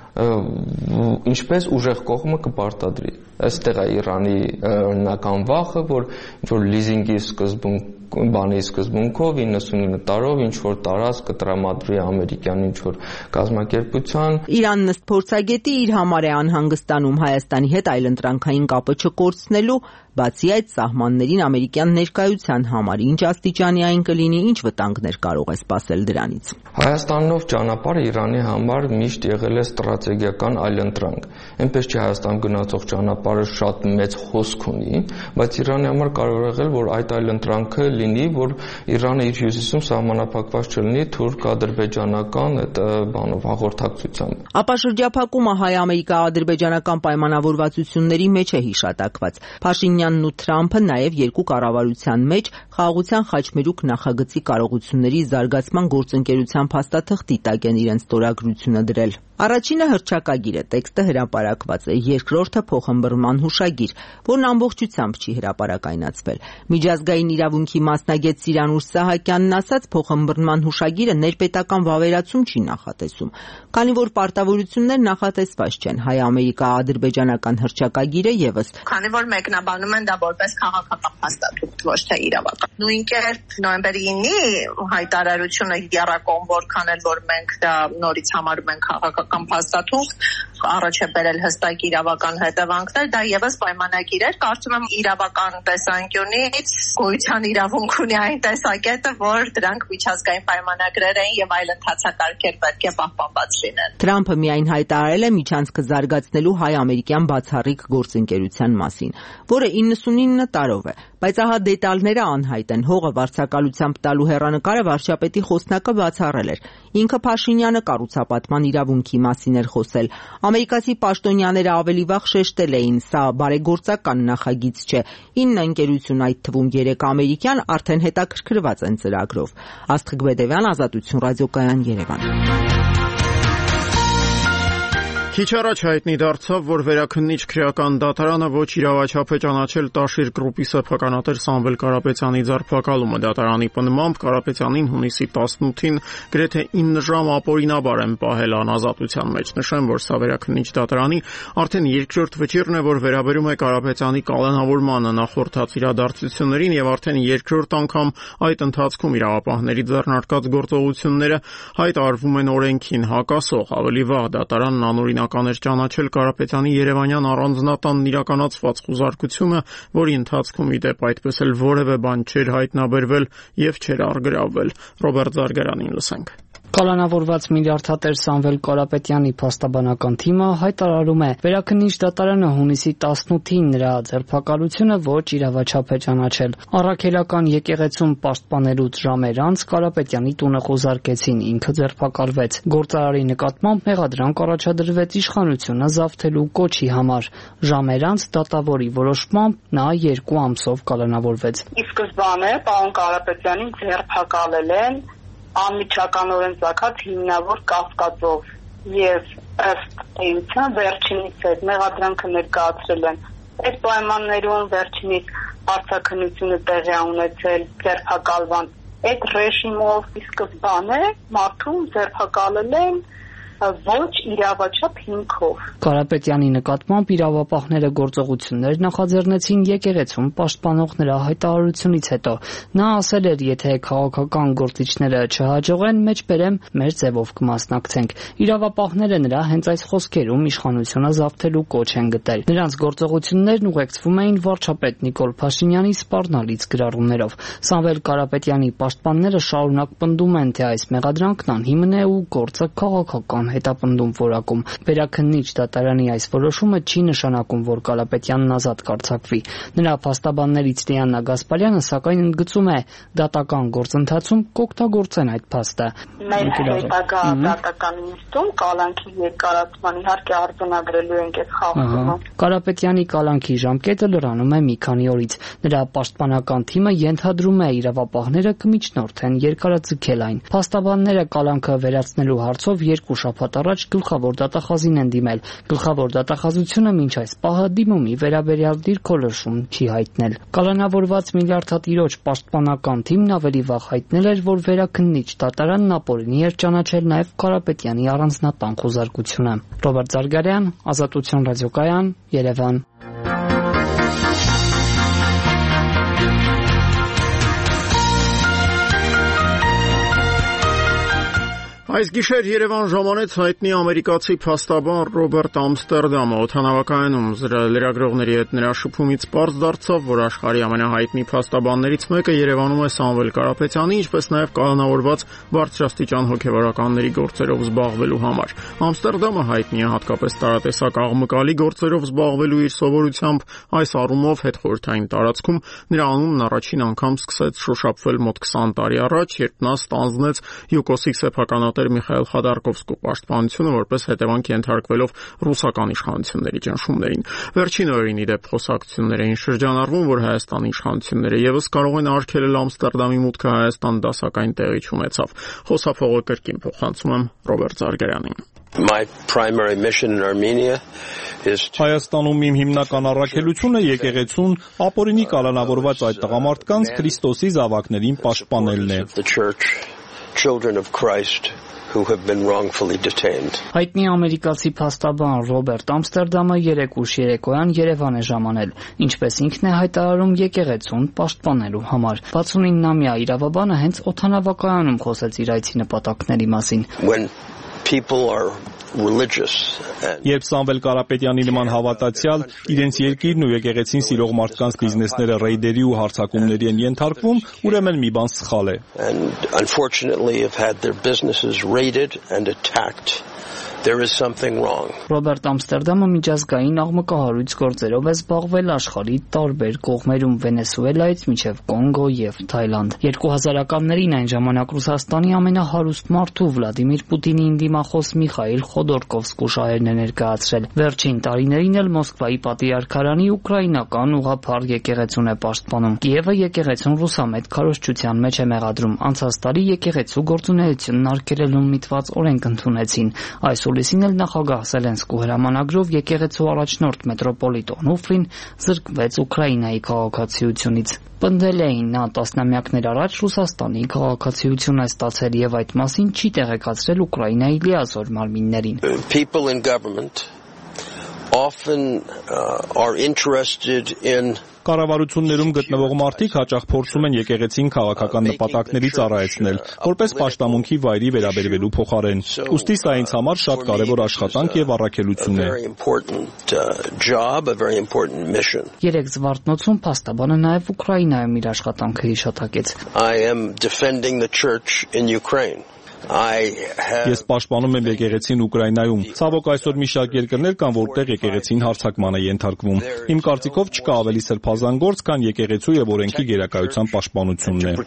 ինչպես ուժեղ կողմը կպարտադրի։ Այստեղ է Իրանի օրինական վախը, որ ինչ որ լիզինգի սկզբում բանի սկզբունքով իննսունինը տարով ինչ որ տարած կտրամադրի ամերիկյան ինչ որ կազմակերպության։ Իրանն ըստ փորձագետի իր համար է անհանգստանում Հայաստանի հետ այլընտրանքային կապը չկորցնելու, բացի այդ սահմաններին ամերիկյան ներկայության համար ինչ աստիճանի այն կլինի, ինչ վտանգներ կարող է սպասել դրանից։ Հայաստանով ճանապարհը Իրանի համար միշտ եղել է ստրատեգիական այլընտրանք։ Այնպես չի Հայաստան գնացող ճանապարհը շատ մեծ հոսք ունի, բայց Իրանի համար կարող է եղել, որ այդ այլընտրանքը լինի, որ Իրանը իր հյուսիսում սահմանափակված չլինի թուրք-ադրբեջանական այդ բանով հաղորդակցությամբ։ Ապաշրջափակումը հայ-ամերիկա-ադրբեջանական պայմանավորվածությունների մեջ է հիշատակված։ Փաշինյանն ու Թրամփը նաև երկու կառավարության մեջ խաղաղության խաչմերուկ նախագծի կարողությունների զարգացման գործընկերության փաստաթղթի տակ են իրենց ստորագրությունը դրել։ Առաջինը հռչակագիր է, տեքստը հրապարակված է, երկրորդը փոխըմբռնման հուշագիր, որն ամբողջությամբ չի հրապարակայնացվել։ Միջազգային իրավունքի մասնագետ Սիրանուր Սահակյանն ասաց, փոխըմբռնման հուշագիրը ներպետական վավերացում չի նախատեսում, քանի որ պարտավորություններ նախատեսված չեն։ Հայ-ամերիկա-ադրբեջանական հռչակագիրը եւս, քանի որ մեկնաբանում են դա որպես քաղաքական փաստաթուղթ, ոչ թե իրավական։ Նույն կերպ նոյեմբերի ինի հայտարարությունը եռակողմ որքան էլ որ մենք դա նորից համարում ենք քաղաքական փաստաթուղթ, առաջ է բերել հստակ իրավական հետևանքներ, դա եւս պայմանագիր էր, կարծում եմ իրավական տեսանկյունից գոյության իրավունք ունի այն տեսակետը, որ դրանք միջազգային պայմանագրեր են եւ այլ ընթացակարգեր պետք է պահպանված լինեն։ Թրամփը միայն հայտարարել է միջանցքը զարգացնելու հայ-ամերիկյան բացառիկ գործընկերության մասին, որը իննսունինը տարով է, բայց ահա դետալները անհայտ են։ Հողը վարձակալությամբ տալու հեռանկարը վարչապետի խոսնակը բացառել էր։ Ինքը Փաշինյանը կառուցապատման իրավունքի մասին էր խոսել։ Ամերիկացի պաշտոնյաները ավելի վաղ շեշտել էին, սա բարեգործական նախագիծ չէ։ ինը ընկերություն, այդ թվում երեք ամերիկյան, արդեն հետաքրքրված են ծրագրով։ Աստղիկ Բեդևյան, Ազատություն ռադիոկայան, Երևան։ Քիչ առաջ հայտնի դարձավ, որ վերաքննիչ քրեական դատարանը ոչ իրավաչափ է ճանաչել Տաշիր գրուպի սեփականատեր Սամվել Կարապետյանի ձերբակալումը։ Դատարանի պնդմամբ Կարապետյանին հունիսի տասնութին գրեթե ինը ժամ ապօրինաբար են պահել անազատության մեջ։ Նշեմ, որ սա վերաքննիչ դատարանի արդեն երկրորդ վճիռն է, որ վերաբերում է Կարապետյանի կալանավորմանը նախորդած իրադարձություններին եւ արդեն երկրորդ անգամ այդ ընթացքում իրավապահների ձեռնարկած գործողությունները հայտարարվում են օրենքին հակասող։ Ավելի վաղ դատարանն անօրինակ կաներ ճանաչել Կարապետյանի երևանյան առանձնատանն իրականացված խուզարկությունը, որի ընթացքում ի դեպ այդպես էլ որևէ բան չէր հայտնաբերվել եւ չէր առգրավվել։ Ռոբերտ Զարգարանին լսենք։ Կալանավորված միլիարդատեր Սամվել Կարապետյանի փաստաբանական թիմը հայտարարում է, վերաքննիչ դատարանը հունիսի տասնութին նրա ձերբակալությունը ոչ իրավաչափ է ճանաչել։ Առաքելական եկեղեցում պաշտպանելուց ժամեր անց Կարապետյանի տունը խոզարկեցին, ինքը ձերբակալվեց։ Գործարարի նկատմամբ մեղադրանք առաջադրվեց իշխանությունը զավթելու կոչի համար։ Ժամեր անց դատավորի որոշմամբ նա երկու ամսով կալանավորվեց։ Ի սկզբանե պարոն Կարապետյանին ձերբակալել են անմիջականորեն ծագած հիմնավոր կասկածով եւ ըստ էության վերջինիս այդ մեղադրանքը ներկայացրել են։ Այդ պայմաններում վերջինիս արձակնությունը տեղի է ունեցել ձերբակալված այդ ռեժիմով ի սկզբանե մարդուն ձերբակալել են ոչ իրավաչափ հիմքով։ Կարապետյանի նկատմամբ իրավապահները գործողություններ նախաձեռնեցին եկեղեցում պաշտպանող նրա հայտարարությունից հետո։ Նա ասել էր, եթե քաղաքական գործիչները չհաջողեն, մեջբերեմ մեր ձևով կմասնակցենք։ Իրավապահները նրա հենց այս խոսքերում իշխանությունը զավթելու կոչ են գտել։ Նրանց գործողություններն ուղեկցվում էին վարչապետ Նիկոլ Փաշինյանի սպառնալից գրառումներով։ Սամվել Կարապետյանի պաշտպանները շարունակ պնդում են, թե այս մեղադրանքն անհիմն է ու գործը քաղաքական հետապնդում որակում։ Վերաքննիչ դատարանի այս որոշումը չի նշանակում, որ Կարապետյանն ազատ կարձակվի։ Նրա փաստաբաններից Դիանա Գասպարյանը սակայն ընդգծում է, դատական գործընթացում կօգտագործեն այդ փաստը։ Մեր հետագա դատական նիստում կալանքի երկարացման իհարկե արձանագրելու ենք այս խախտումը։ Կարապետյանի կալանքի ժամկետը լրանում է մի քանի օրից։ Նրա պաշտպանական թիմը ենթադրում է իրավապահները կմիջնորդեն երկարաձգել այն։ Փաստաբանները կալանքը վերացնելու հարցով երկու շաբաթ առաջ գլխավոր դատախազին են դիմել։ Գլխավոր դատախազությունը մինչ այս պահը դիմումի վերաբերյալ դիրքորոշում չի հայտնել։ Կալանավորված միլիարդատիրոջ պաշտպանական թիմն ավելի վաղ հայտնել էր, որ վերաքննիչ դատարանն ապօրինի էր ճանաչել նաև Կարապետյանի առանձնատան խոզարկությունը։ Ռոբերտ Զարգարյան, Ազատություն ռադիոկայան, Երևան։ Այս գիշեր Երևան ժամանեց հայտնի ամերիկացի փաստաբան Ռոբերտ Ամստերդամը։ Օդանավակայանում լրագրողների հետ նրա շփումից պարզ դարձավ, որ աշխարհի ամենահայտնի փաստաբաններից մեկը Երևանում է Սամվել Կարապետյանի, ինչպես նաև կալանավորված բարձրաստիճան հոգևորականների գործերով զբաղվելու համար։ Ամստերդամը հայտնի է հատկապես տարատեսակ աղմկալի գործերով զբաղվելու իր սովորությամբ, այս առումով հետխորհրդային տարածքում նրա անունն առաջին անգամ սկսեց շոշափվել մոտ քսան տարի առաջ, երբ նա ստանձնեց յուկոսի սեփականատեր Միխայել Խադարկովսկու պաշտպանությունը, որպես հետևանք ենթարկվելով ռուսական իշխանությունների ճնշումներին։ Վերջին օրերին ի դեպ խոսակցություններ էին շրջանառվում, որ Հայաստանի իշխանությունները եւս կարող են արգելել Ամստերդամի մուտքը Հայաստան, դա սակայն տեղի չունեցավ։ Խոսափողը կրկին փոխանցում եմ Ռոբերտ Զարգարյանին։ My primary mission in Armenia is to Հայաստանում իմ հիմնական առաքելությունը եկեղեցուն ապօրինի կալանավորված այդ տղամարդկանց Քրիստոսի զավակներին պաշտպանելն է։ the church children of Christ who have been wrongfully detained. Հայտնի ամերիկացի փաստաբան Ռոբերտ Ամստերդամը երեք ուշ երեկոյան Երևան է ժամանել, ինչպես ինքն է հայտարարում եկեղեցուն պաշտպանելու համար։ վաթսունինամյա իրավաբանը հենց օդանավակայանում խոսեց իր այցի նպատակների մասին։ When people are religious. Երբ Սամվել Կարապետյանի նման հավատացյալ իրենց երկիրն ու եկեղեցին սիրող մարդկանց բիզնեսները ռեյդերի ու հարձակումների են ենթարկվում, ուրեմն մի բան սխալ է։ And unfortunately have had their businesses raided and attacked. There is something wrong. Ռոբերտ Ամստերդամը միջազգային աղմկահարույց գործերով է զբաղվել աշխարհի տարբեր կողմերում Վենեսուելայից մինչև Կոնգո եւ Թայլանդ։ երկու հազարականներին այն ժամանակ Ռուսաստանի ամենահարուստ մարդու Վլադիմիր Պուտինի դիմախոս Միխայիլ Խոդորկովսկու շահերն է ներկայացրել։ Վերջին տարիներին էլ Մոսկվայի պատիարքարանի ուկրաինական ուղղափառ եկեղեցուն է պաշտպանում։ Կիևը եկեղեցուն ռուսամետ քարոզչության մեջ է մեղադրում։ Անցած տարի եկեղեցու գործունեությունն արգելելուն միտված օրենք ընդունեցին։ Այս Սուլիսին էլ նախագահ Սելենսկու հրամանագրով եկեղեցու առաջնորդ մետրոպոլիտ Օնուֆրին զրկվեց Ուկրաինայի քաղաքացիությունից։ Պնդել էին նա տասնամյակներ առաջ Ռուսաստանի քաղաքացիություն է ստացել եւ այդ մասին չի տեղեկացրել Ուկրաինայի լիազոր մարմիններին։ People in government often uh, are interested in Կառավարություններում գտնվող մարդիկ հաճախ փորձում են եկեղեցին քաղաքական նպատակների ծառայեցնել, որպես պաշտամունքի վայրի վերաբերվելու փոխարեն։ Ուստի սա ինձ համար շատ կարևոր աշխատանք եւ առաքելություն է։ Երեք զվարթնոցում փաստաբանը նաեւ Ուկրաինայում իր աշխատանքը հիշատակեց։ I am defending the church in Ukraine. Ես պաշտպանում եմ եկեղեցին Ուկրաինայում։ Ցավոք այսօր մի շարք երկրներ կան, որտեղ եկեղեցին հարձակման է ենթարկվում։ Իմ կարծիքով չկա ավելի սրբազան գործ, քան եկեղեցու եւ օրենքի գերակայության պաշտպանությունն է։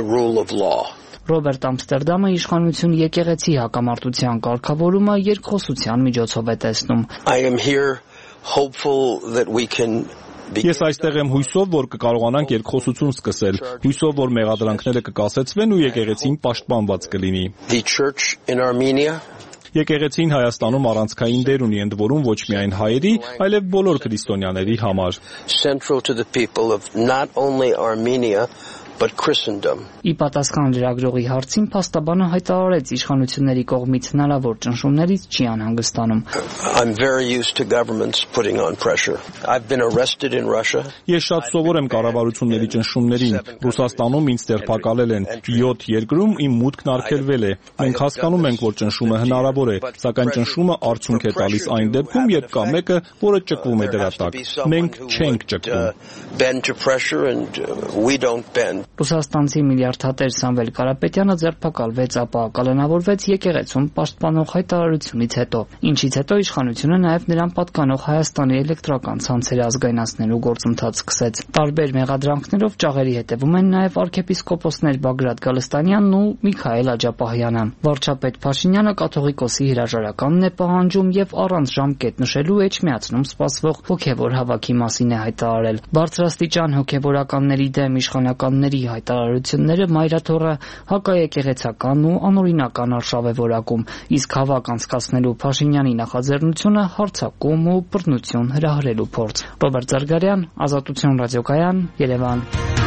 Ռոբերտ Ամստերդամը իշխանություն եկեղեցի հակամարտության կարգավորումը երկխոսության միջոցով է տեսնում։ I am here hopeful that we can Ես այստեղ եմ հույսով, որ կկարողանանք երկխոսություն սկսել, հույսով, որ մեղադրանքները կկասեցվեն ու եկեղեցին պաշտպանված կլինի։ The church in Armenia Եկեղեցին Հայաստանում առանցքային դեր ունի, ընդ որում ոչ միայն հայերի, այլև բոլոր քրիստոնյաների համար։ Central to the people of not only Armenia but Christendom. Ի պատասխան լրագրողի հարցին փաստաբանը հայտարարեց իշխանությունների կողմից հնարավոր ճնշումներից չի անհանգստանում։ I'm very used to governments putting on pressure. I've been arrested in Russia. Ես շատ սովոր եմ կառավարությունների ճնշումներին։ Ռուսաստանում ինձ ձերբակալել են, յոթ երկրում իմ մուտքն արգելվել է։ Մենք հասկանում ենք, որ ճնշումը հնարավոր է, սակայն ճնշումը արդյունք է տալիս այն դեպքում, երբ կա մեկը, որը ճկվում է դրա տակ։ Մենք չենք ճկվում։ Bend to pressure and we don't bend. Ռուսաստանցի միլիարդատեր Սամվել Կարապետյանը ձերբակալվեց, ապա կալանավորվեց եկեղեցուն պաշտպանող հայտարարությունից հետո, ինչից հետո իշխանությունը նաև նրան պատկանող Հայաստանի էլեկտրական ցանցերը ազգայնացնելու գործընթաց սկսեց։ Տարբեր մեղադրանքներով ճաղերի հետևում են նաև arczepiskoposներ Բագրատ Գալստանյանն ու Միքայել Աջապահյանը։ Վարչապետ Փաշինյանը կաթողիկոսի հրաժարականն է պահանջում եւ առանց ժամկետ նշելու էջմիածնում սպասվող հոգեվոր հավաքի մասին է հայտարարել։ Բարձրաստիճան հոգեվորականների դեմ իշխանականների հայտարարությունները մայրաթոռը հակաեկեղեցական ու անօրինական արշավ է որակում, իսկ հավաք անցկացնելու Փաշինյանի նախաձեռնությունը հարձակում ու բռնություն հրահրելու փորձ։ Ռոբերտ Զարգարյան, Ազատություն ռադիոկայան, Երևան։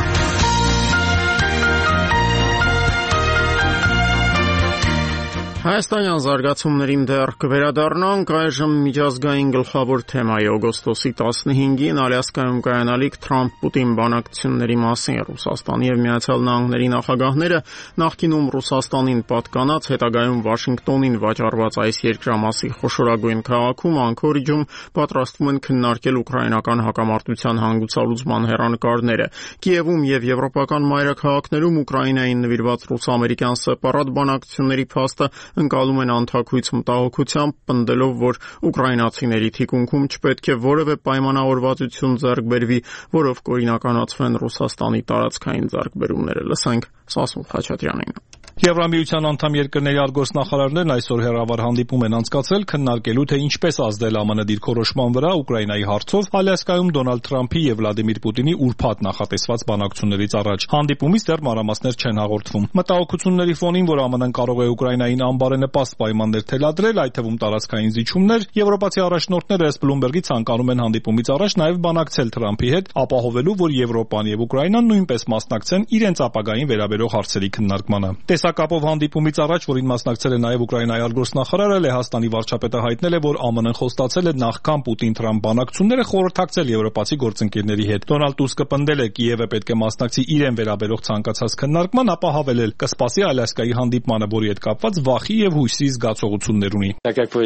Հայաստանյան զարգացումներին դեռ կվերադառնանք, այժմ միջազգային գլխավոր թեմայի օգոստոսի տասնհինգին Ալյասկայում կայանալիք Թրամփ-Պուտին բանակցությունների մասին Ռուսաստանի եւ Միացյալ Նահանգների նախագահները նախկինում Ռուսաստանին պատկանած, հետագայում Վաշինգտոնին վաճառված այս երկրամասի խոշորագույն քաղաքում Անկորիջում պատրաստվում են քննարկել ուկրաինական հակամարտության հանգուցալուծման հեռանկարները։ Կիևում եւ եվրոպական մայրաքաղաքներում Ուկրաինային նվիրված ռուս-ամերիկյան սեպարատ բանակցությունների փաստը ընկալում են անթաքույց մտահոգությամբ, պնդելով, որ ուկրաինացիների թիկունքում չպետք է որևէ պայմանավորվածություն ձեռք բերվի, որով կօրինականացվեն Ռուսաստանի տարածքային ձեռքբերումները։ Լսենք Սասուն Խաչատրյանին։ Եվրամիության անդամ երկրների արտգործնախարարներն այսօր հեռավար հանդիպում են անցկացրել քննարկելու թե ինչպես ազդել ԱՄՆ դիրքորոշման վրա Ուկրաինայի հարցով Ալյասկայում Դոնալդ Թրամփի եւ Վլադիմիր Պուտինի ուրբաթ նախատեսված բանակցություններից առաջ։ Հանդիպումից դեռ մանրամասներ չեն հաղորդվում։ Մտահոգությունների ֆոնին, որ ԱՄՆ-ն կարող է Ուկրաինային անբարենպաստ պայմաններ թելադրել, այդ թվում տարածքային զիջումներ, եվրոպացի առաջնորդները ըստ Բլումբերգի ցանկանում են հանդիպումից առաջ նաեւ բանակցել Թրամփի հետ, ապահովելու, որ Եվրոպան եւ Ուկրաինան նույնպես մասնակցեն իրենց ապագային վերաբերող հարցերի քննարկմանը։ Տեսակապով հանդիպումից առաջ, որին մասնակցել է նաև Ուկրաինայի արտգործնախարարը, Լեհաստանի վարչապետը հայտնել է, որ ԱՄՆ-ն խոստացել է նախքան Պուտին-Թրամփ բանակցությունները խորհրդակցել եվրոպացի գործընկերների հետ։ Դոնալդ Տուսկը պնդել է, Կիևը պետք է մասնակցի իրեն վերաբերող ցանկացած քննարկման, ապա հավելել՝ կսպասի Ալյասկայի հանդիպմանը, որի հետ կապված վախի եւ հույսի զգացողություններ ունի։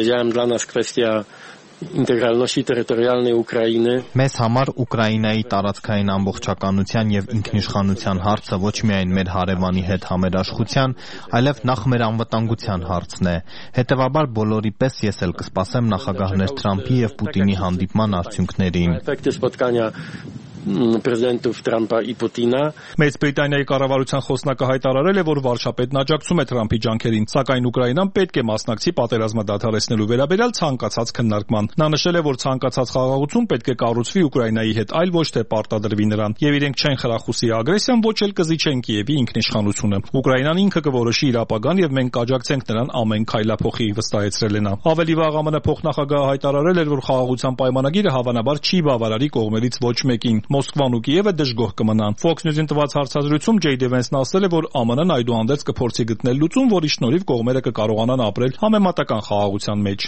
ինտեգրալնոշի տերիտորիալնի Ուկրաինե Մեզ համար Ուկրաինայի տարածքային ամբողջականության եւ ինքնիշխանության հարցը ոչ միայն մեր հարևանի հետ համերաշխության, այլև նախ մեր անվտանգության հարցն է։ Հետևաբար բոլորի պես ես էլ կսպասեմ նախագահներ Թրամփի եւ Պուտինի հանդիպման արդյունքներին։ Պրեզիդենտով Թրամփը и Պուտինը Մեծ Բրիտանիայի կառավարության խոսնակը հայտարարել է, որ վարչապետն աջակցում է Թրամփի ջանքերին, սակայն Ուկրաինան պետք է մասնակցի պատերազմը դադարեցնելու վերաբերյալ ցանկացած քննարկման։ Նա նշել է, որ ցանկացած խաղաղություն պետք է կառուցվի Ուկրաինայի հետ, այլ ոչ թե պարտադրվի նրան, եւ իրենք չեն խրախուսի ագրեսիան, ոչ էլ կզիջեն Կիևի ինքնիշխանությունը։ Ուկրաինան ինքը կորոշի իր ապագան եւ մենք կաջակցենք նրան ամեն քայլափոխի, վստահեցրել է նա։ Ավելի վաղ ԱՄՆ փոխնախագահը հայտարարել էր, որ խաղաղության պայմանագիրը հավանաբար չի բավարարի կողմերից ոչ մեկին։ Մոսկվան ու Կիևը դժգոհ կմնան։ Fox News-ին տված հարցազրույցում Ջեյ Դի Վենսն ասել է, որ ԱՄՆ-ն այդուհանդերձ կփորձի գտնել լուծում, որի շնորհիվ կողմերը կկարողանան ապրել համեմատական խաղաղության մեջ։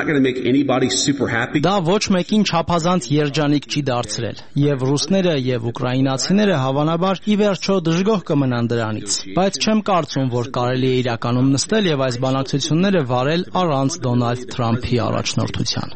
Դա ոչ մեկին չափազանց երջանիկ չի դարձրել, եւ ռուսները եւ ուկրաինացիները հավանաբար ի վերջո դժգոհ կմնան դրանից, բայց չեմ կարծում, որ կարելի է իրականում նստել եւ այս բանակցությունները վարել առանց Դոնալդ Թրամփի առաջնորդության։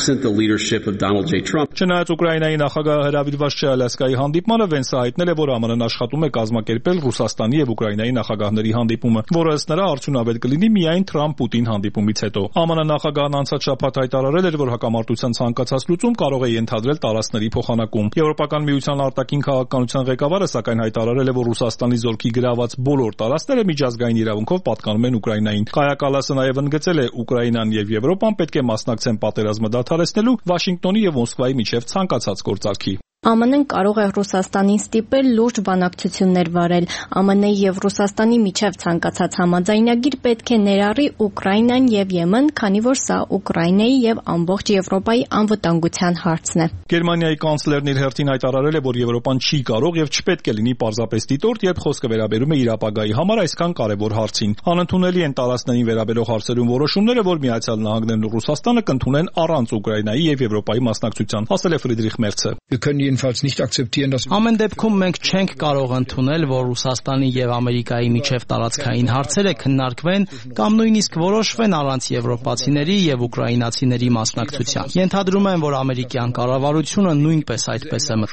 Չնայած Ուկրաինայի նախագահը հրավիրված չէ Ալյասկայի հանդիպմանը, Վենսը հայտնել է, որ ԱՄՆ-ն աշխատում է կազմակերպել Ռուսաստանի եւ Ուկրաինայի նախագահների հանդիպումը, որը ըստ նրա արդյունավետ կլինի միայն Թրամփ-Պուտին հանդիպումից հետո։ ԱՄՆ նախագահն անցած շաբաթ հայտարարել էր, որ հակամարտության ցանկացած լուծում կարող է ենթադրել տարածքների փոխանակում։ Եվրոպական միության արտաքին քաղաքականության ղեկավարը սակայն հայտարարել է, որ Ռուսաստանի զորքի գրաված բոլոր տարածքները միջազգային իրավունքով պատկանում են Ուկրաինային։ Կայա Կալասը նաև ընդգծել է, Ուկրաինան եւ Եվրոպան պետք է մասնակցեն պատերազմը դադարեցնելու Վաշինգտոնի եւ Մոսկվայի միջև ցանկացած գործարքի։ ԱՄՆ-ն կարող է Ռուսաստանին ստիպել լուրջ բանակցություններ վարել։ ԱՄՆ-ի եւ Ռուսաստանի միջև ցանկացած համաձայնագիր պետք է ներառի Ուկրաինան եւ Եմեն, քանի որ սա Ուկրաինայի եւ ամբողջ Եվրոպայի անվտանգության հարցն է։ Գերմանիայի կանցլերն իր հերթին հայտարարել է, որ Եվրոպան չի կարող եւ չպետք է լինի պարզապես դիտորդ, երբ խոսքը վերաբերում է իր ապագայի համար այսքան կարևոր հարցին։ Անընդունելի են տարածքներին վերաբերող հարցերում որոշումները, որ Միացյալ Նահանգներն ու Ռուսաստանը կընդունեն առանց Ուկրաինայի եւ Եվրոպայի մասնակցության, ասել է Ֆրիդրիխ Մերցը։ Ամեն դեպքում մենք չենք կարող ընդունել, որ Ռուսաստանի եւ Ամերիկայի միջև տարածքային հարցերը քննարկվեն կամ նույնիսկ որոշվեն առանց եվրոպացիների եւ ուկրաինացիների մասնակցության։ Ենթադրում եմ, որ ամերիկյան կառավարությունը նույնպես այդպես է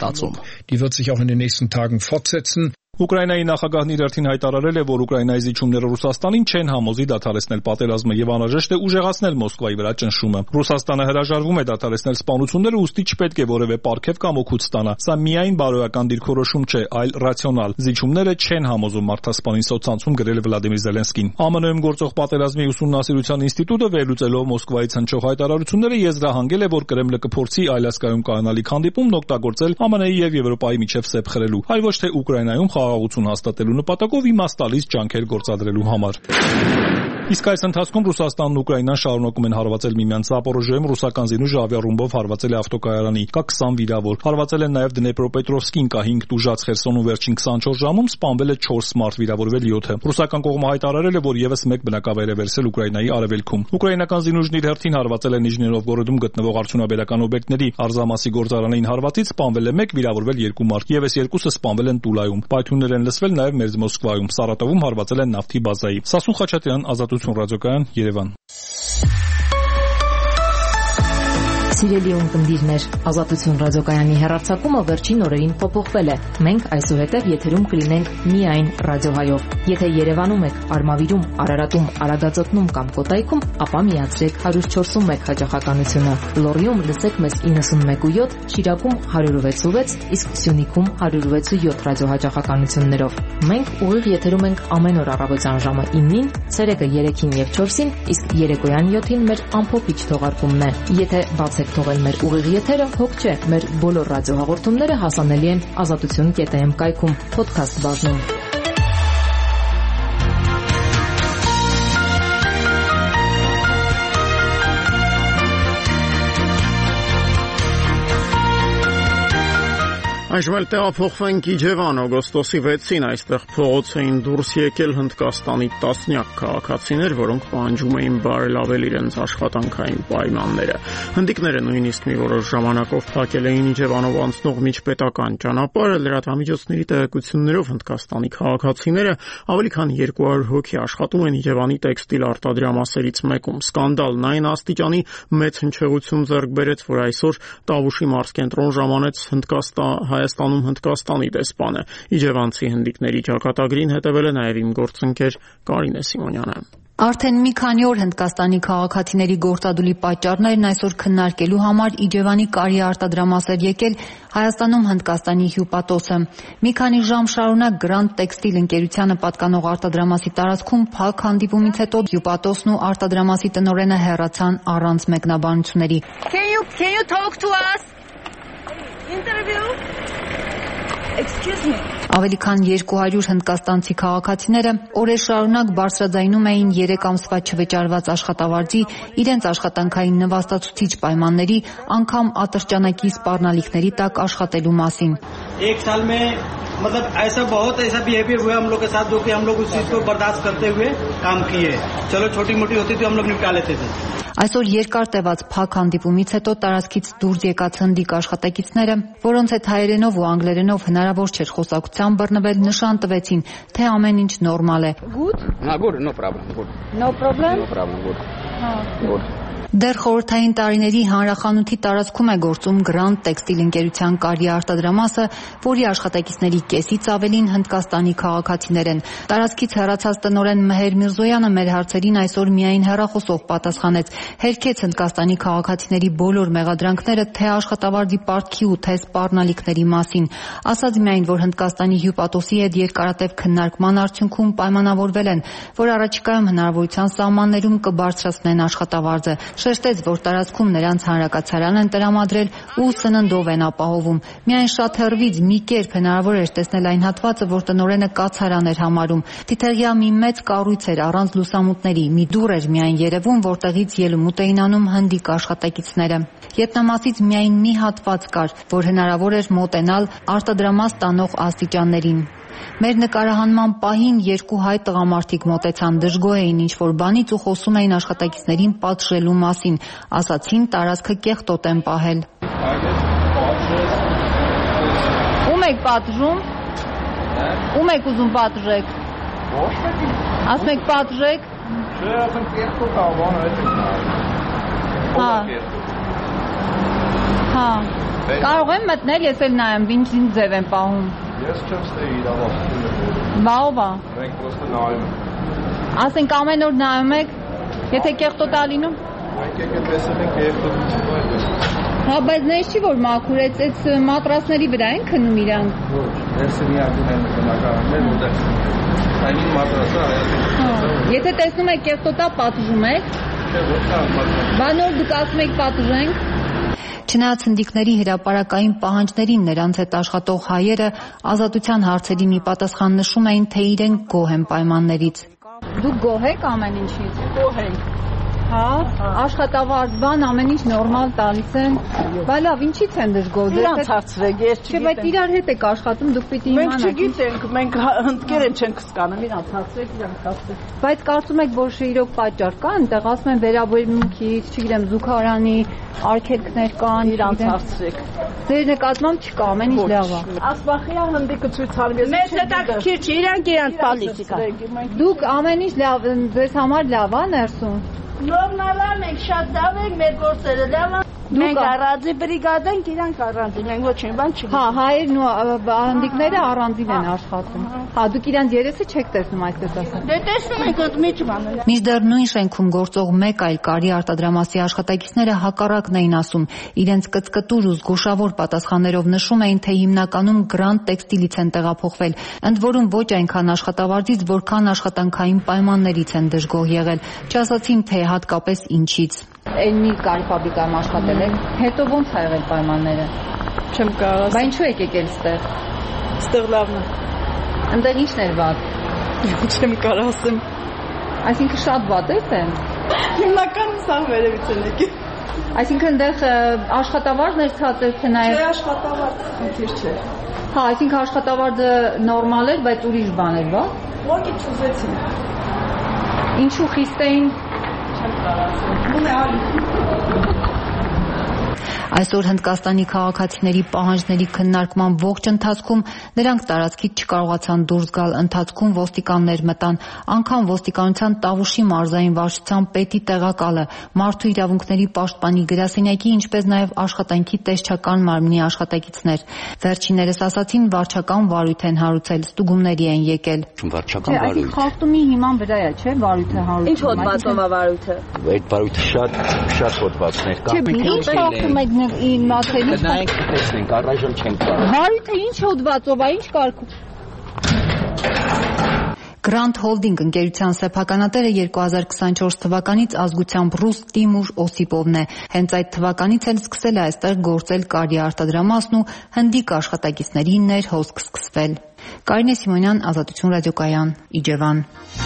մտածում։ Ուկրաինայի նախագահն իր հերթին հայտարարել է, որ Ուկրաինայի զիջումները Ռուսաստանին չեն համոզի դադարեցնել պատերազմը եւ անհրաժեշտ է ուժեղացնել Մոսկվայի վրա ճնշումը։ Ռուսաստանը հրաժարվում է դադարեցնել սպանությունները, ուստի չպետք է որևէ պարգև կամ օգուտ ստանա։ Սա միայն բարոյական դիրքորոշում չէ, այլ ռացիոնալ։ Զիջումները չեն համոզում մարդասպանին սոցցանցում գրել Վլադիմիր Զելենսկին։ ԱՄՆ-ում գործող պատերազմի ուսումնասիրության ինստիտուտը վերլուծելով Մոսկվայից հնչող հայտարարությունները եզրահանգել է, որ Կրեմլը կփորձի Ալյասկայում կանոնալիք հանդիպումն օգտագործել ԱՄՆ-ի եւ Եվրոպայի միջև սեպ խրելու, այլ ոչ թե Ուկրաինայում խաղաղություն հաստատելու նպատակով իմաստ տալիս ջանքեր գործադրելու համար։ Իսկ այս ընթացքում Ռուսաստանն ու Ուկրաինան շարունակում են հարվածել միմյանց։ Զապորոժիայում ռուսական զինուժը ավիառումբով հարվածել է ավտոկայարանի, կա քսան վիրավոր։ Հարվածել են նաև Դնեպրոպետրովսկին, կա հինգ տուժած, Խերսոնում վերջին քսանչորս ժամում սպանվել է չորս մարդ, վիրավորվել յոթը։ Ռուսական կողմը հայտարարել է, որ եւս մեկ բնակավայր է վերցել Ուկրաինայի արևելքում։ Ուկրաինական զինուժն իր հերթին հարվածել է Նիժնի-Նովգորոդում գտնվող արդյունաբերական օբյեկտների, Արզամասի գործարանային հարվածից սպանվել է մեկ, վիրավորվել երկու մարդ, եւս երկուսը սպանվել են Տուլայում։ Պայթյուններ են լսվել նաև Մերձ Մոսկվայում, Սարատովում հարվածել են նավթի բազայի։ Սասուն Խաչատրյան, Ազատություն ռադիոկայան, Երևան։ Սիրելի ունկնդիրներ, Ազատություն ռադիոկայանի հեռարձակումը վերջին օրերին փոփոխվել է։ Մենք այսուհետև եթերում կլինենք միայն ռադիոհայով։ Եթե Երևանում եք, Արմավիրում, Արարատում, Արագածոտնում կամ Կոտայքում, ապա միացրեք հարյուր չորսուն մեկ հաճախականությունը։ Լոռիում լսեք մեզ իննսունմեկ ու յոթ, Շիրակում հարյուր վեց ու վեց, իսկ Սյունիքում հարյուր վեց ու յոթ ռադիոհաճախականություններով։ Մենք ուղիղ եթերում ենք ամեն օր առավոտյան ժամը իննին, ցերեկը երեքին եւ չորսին, իսկ երեկոյան յոթին մեր ամփոփիչ թողարկումն է։ Եթե բացեք թողել մեր ուղիղ եթերը, հոգ չէ, մեր բոլոր ռադիոհաղորդումները հասանելի են ազատություն կետ էմ կայքում, փոդքասթ բաժնում։ Այժմ էլ տեղափոխվենք Իջևան օգոստոսի վեցին, այստեղ փողոց էին դուրս եկել Հնդկաստանի տասնյակ քաղաքացիներ, որոնք պահանջում էին բարելավել իրենց աշխատանքային պայմանները։ Հնդիկները նույնիսկ մի որոշ ժամանակով փակել էին Իջևանով անցնող միջպետական ճանապարհը, լրատվամիջոցների տեղեկություններով Հնդկաստանի քաղաքացիները ավելի քան երկու հարյուր հոգի աշխատում են Իջևանի տեքստիլ արտադրամասերից մեկում։ Սկանդալն այն աստիճանի մեծ հնչեղություն ձեռք բերեց, որ այսօր Տավուշի մարզկենտրոն ժամանեց Հնդկաստան Հայաստանում Հնդկաստանի դեսպանը։ Իջևանցի հնդիկների ճակատագրին հետևել է նաև իմ գործընկեր Կարինե Սիմոնյանը։ Արդեն մի քանի օր Հնդկաստանի քաղաքացիների գործադուլի պատճառներն այսօր քննարկելու համար Իջևանի կարի արտադրամասեր եկել Հայաստանում Հնդկաստանի հյուպատոսը։ Մի քանի ժամ շարունակ Grand Textile ընկերությանը պատկանող արտադրամասի տարածքում փակ հանդիպումից հետո հյուպատոսն ու արտադրամասի տնօրենը հեռացան առանց մեկնաբանությունների։ Can you can you talk to us? Interview? Excuse me. Ավելի քան երկու հարյուր հնդկաստանցի քաղաքացիները օրեր շարունակ բարձրաձայնում էին երեք ամսվա չվճարված աշխատավարձի, իրենց աշխատանքային նվաստացուցիչ պայմանների, անգամ ատրճանակի սպառնալիքների տակ աշխատելու մասին։ एक साल में मतलब ऐसा बहुत ऐसा बिहेवियर हुआ हम लोग के साथ जो कि हम लोग उस चीज को बर्दाश्त करते हुए काम किए चलो छोटी मोटी होती थी हम लोग निपटा लेते थे। Այսօր երկար տևած փակ հանդիպումից հետո տարածքից դուրս եկած հնդիկ աշխատակիցները, որոնց հետ հայերենով ու անգլերենով հնարավոր չէր խոսակցության բռնվել, նշան տվեցին, թե ամեն ինչ նորմալ է։ Good? No, good, no problem, good. No problem? No problem, good. Ha. Good. Դեռ խորհրդային տարիների հանրախանութի տարածքում է գործում Grand Textile ընկերության կարի արտադրամասը, որի աշխատակիցների կեսից ավելին Հնդկաստանի քաղաքացիներ են։ Տարածքից հեռացած տնօրեն Մեհեր Միրզոյանը մեր հարցերին այսօր միայն հեռախոսով պատասխանեց, հերքեց Հնդկաստանի քաղաքացիների բոլոր մեղադրանքները թե աշխատավարձի պարտքի ու թե սպառնալիքների մասին։ Ասաց միայն, որ Հնդկաստանի հյուպատոսի հետ երկարատև քննարկման արդյունքում պայմանավորվել են, որ առաջիկայում հնարավորության սահմաններում կբարձրացնեն աշխատավարձը։ Շեշտեց, որ տարածքում նրանց հանրակացարան են տրամադրել ու սննդով են ապահովում։ Միայն շատ հեռվից մի կերպ հնարավոր էր տեսնել այն հատվածը, որ տնօրենը կացարան էր համարում։ Թիթեղյա մի մեծ կառույց էր առանց լուսամուտների, մի դուռ էր միայն երևում, որտեղից ելումուտ էին անում հնդիկ աշխատակիցները։ Ետնամասից միայն մի հատված կար, որ հնարավոր էր մոտենալ արտադրամաս տանող աստիճաններին։ Մեր նկարահանման պահին երկու հայ տղամարդիկ մոտեցան, դժգոհ էին ինչ-որ բանից ու խոսում էին աշխատակիցներին պատժելու մասին, ասացին տարածքը կեղտոտ են պահել։ Ում եք պատժում? Ում եք ուզում պատժեք? Ասում եք պատժեք? Չէ, ասեմ կեղտոտ է, բանը այդ Հա։ Հա։ Կարող եմ մտնել, ես էլ նայեմ, ինչ ձև են պահում։ Ես չեմ ստեի իրավասությունը։ Բա ով է։ Մենք պրոստը նայում ենք։ Ասենք ամեն օր նայում եք, եթե կեղտոտ է լինում։ Մենք եկել տեսել ենք կեղտոտություն այդպես։ Հա, բայց նայես չի որ մաքուր է, այս մատրասների վրա են քնում իրանք։ Ոչ, դերսը միակում են բնակարաններ, որտեղ այն մատրասը հայացք։ Եթե տեսնում եք կեղտոտա պատժում եք։ Չէ, ոչ կա պատժում։ Բա նոր դուք ասում եք պատժենք։ Չնայած հնդիկների հրապարակային պահանջներին նրանց հետ աշխատող հայերը ազատության հարցերին ի պատասխան նշում էին, թե իրենք գոհ են պայմաններից։ Դուք գոհ եք ամեն ինչից։ Գոհ ենք։ Հա, աշխատավարձ, բան ամեն ինչ նորմալ տալիս են։ Բա լավ, ինչից են դժգոհ։ Իրանց հարցրեք, ես չգիտեմ։ Չէ, բայց իրար հետ եք աշխատում, դուք պիտի իմանաք։ Մենք չգիտենք, մենք հնդկերեն չենք սկանում, իրանց հարցրեք, իրանց հարցրեք։ Բայց կարծում եք, որ իրոք պատճառ կա, այնտեղ ասում են վերաբերմունքից, չգիտեմ, զուգարանի արգելքներ կան, իրանց հարցրեք։ Ձեր նկատմամբ չկա, ամեն ինչ լավ է։ Ասպախիա հնդիկը ցույց արվեց։ Մեզ հետաքրքիր չի, իրանք իրանք պոլիտիկա։ Դուք ամեն ինչ լավ, ձեզ համար լավ է ներսում։ Նորմալ է, մենք շատ լավ ենք, մեր գործերը լավ են։ Մենք առանձին բրիգադ ենք, իրանք առանձին, մենք ոչինչ բան չգիտենք։ Հա, հայերն ու հնդիկները առանձին են աշխատում։ Հա, դուք իրանց երեսը չեք տեսնում, այսպես ասած։ Դե տեսնում ենք, ոտ միջ բան է։ Մինչդեռ նույն շենքում գործող մեկ այլ կարի արտադրամասի աշխատակիցները հակառակն էին ասում, իրենց կծկտուր ու զգուշավոր պատասխաններով նշում էին, թե հիմնականում Grand Textile-ից են տեղափոխվել, ընդ որում ոչ այնքան աշխատավարձից, որքան աշխատանքային պայմաններից են դժգոհ եղել, չասացին, թե հատկապես ինչից։ Այն մի կարի ֆաբրիկայում աշխատել եք, հետո ո՞նց ա եղել պայմանները։ Չեմ կարող ասել։ Բա ինչու եք եկել ստեղ։ Ստեղ լավն է։ Այնտեղ ի՞նչն էր վատ։ Չեմ կարող ասեմ։ Այսինքն շատ վատ էր թե։ Հիմնականում սա վերևից են եկել։ Այսինքն այնտեղ աշխատավարձն էր ցածր թե նաև։ Չէ, աշխատավարձ խնդիր չէ։ Հա, այսինքն աշխատավարձը նորմալ էր, բայց ուրիշ բան էր, բա։ Ուղղակի չուզեցին։ Ինչու խիստ էին։ Չեմ կարող։ Այսօր Հնդկաստանի քաղաքացիների պահանջների քննարկման ողջ ընթացքում նրանք տարածքից չկարողացան դուրս գալ, ընթացքում ոստիկաններ մտան, անգամ ոստիկանության Տավուշի մարզային վարչության պետի տեղակալը, մարդու իրավունքների պաշտպանի գրասենյակի, ինչպես նաև աշխատանքի տեսչական մարմնի աշխատակիցներ։ Վերջիններս ասացին, վարչական վարույթ են հարուցել, ստուգումների են եկել։ Վարչական վարույթ։ Խախտումի հիման վրա է, չէ՞, վարույթը հարուցում։ Ինչ հոդվածում է վարույթը։ Այդ վարույթը շատ շատ հոդվածներ կա։ Ինչ խախտում եք իմացելի։ Նայենք տեսնենք, առայժմ չենք կարող։ Վարույթը ինչ հոդվածով է, ինչ կարգում։ Grand Holding ընկերության սեփականատերը երկու հազար քսանչորս թվականից ազգությամբ ռուս Տիմուր Օսիպովն է։ Հենց այդ թվականից էլ սկսել է այստեղ գործել կարի արտադրամասն ու հնդիկ աշխատակիցների ներհոսք սկսվել։ Կարինե Սիմոնյան, Ազատություն ռադիոկայան, Իջևան։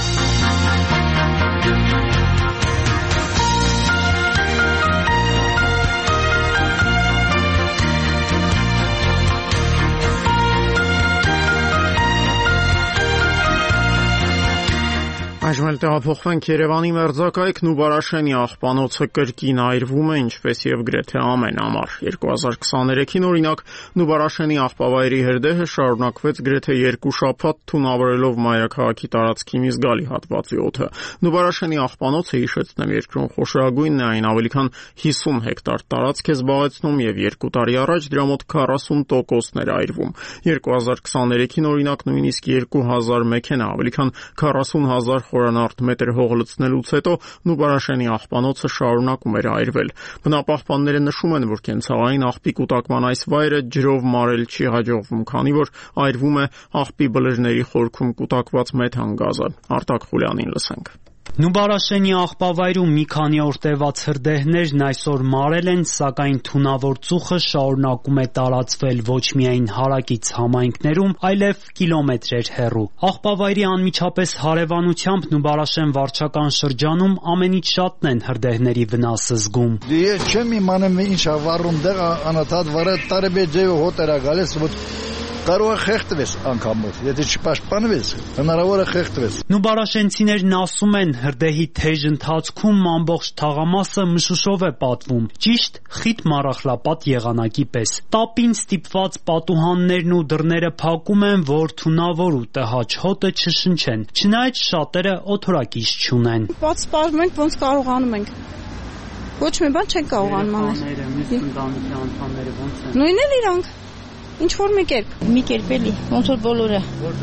Այժմ էլ տեղափոխվենք Երևանի մերձակայք Նուբարաշենի աղբանոցը կրկին այրվում է, ինչպես եւ գրեթե ամեն ամառ։ երկու հազար քսաներեքին օրինակ Նուբարաշենի աղբավայրի հրդեհը շարունակվեց գրեթե երկու շաբաթ, թունավորելով մայրաքաղաքի տարածքի մի զգալի հատվածի օդը։ Նուբարաշենի աղբանոցը, հիշեցնեմ, երկրում խոշորագույնն է, այն ավելի քան հիսուն հեկտար տարածք է զբաղեցնում եւ երկու տարի առաջ դրա մոտ քառասուն տոկոսն էր այրվում։ երկու հազար քսաներեքին օրինակ նույնիսկ երկու հազար մեքենա, ավելի քան քառասուն հազար խորանարդ մետր հող լցնելուց հետո Նուբարաշենի աղբանոցը շարունակում էր այրվել։ Բնապահպանները նշում են, որ կենցաղային աղբի կուտակման այս վայրը ջրով մարել չի հաջողվում, քանի որ այրվում է աղբի բլրների խորքում կուտակված մեթան գազը։ Արտակ Խուլյանին լսենք։ Նուբարաշենի աղբավայրում մի քանի օր տևած հրդեհներն այսօր մարել են, սակայն թունավոր ծուխը շարունակում է տարածվել ոչ միայն հարակից համայնքներում, այլև կիլոմետրեր հեռու։ Աղբավայրի անմիջապես հարևանությամբ Նուբարաշեն վարչական շրջանում ամենից շատն են հրդեհների վնասը զգում։ Ես չեմ իմանում ինչ ա վառում դեղ անընդհատ վառը տարբեր հոտերա գալիս որ կարող է խեղդվես անգամով, եթե չպաշտպանվես, հնարավոր է խեղդվես։ Նուբարաշենցիներն ասում են, հրդեհի թեժ ընթացքում ամբողջ թաղամասը մշուշով է պատվում, ճիշտ խիտ մառախլապատ եղանակի պես։ Տապին ստիպված պատուհաններն ու դռները փակում են, որ թունավոր ու տհաճ հոտը չշնչեն, չնայած շատերը օդորակիչ չունեն։ Բաց սպառում ենք, ոնց կարողանում ենք։ Ոչ մի բան չենք կարողանում անել։ Նույնն էլ իրանք։ Ինչ որ մի կերպ։ Մի կերպ էլի, ոնց որ բոլորը։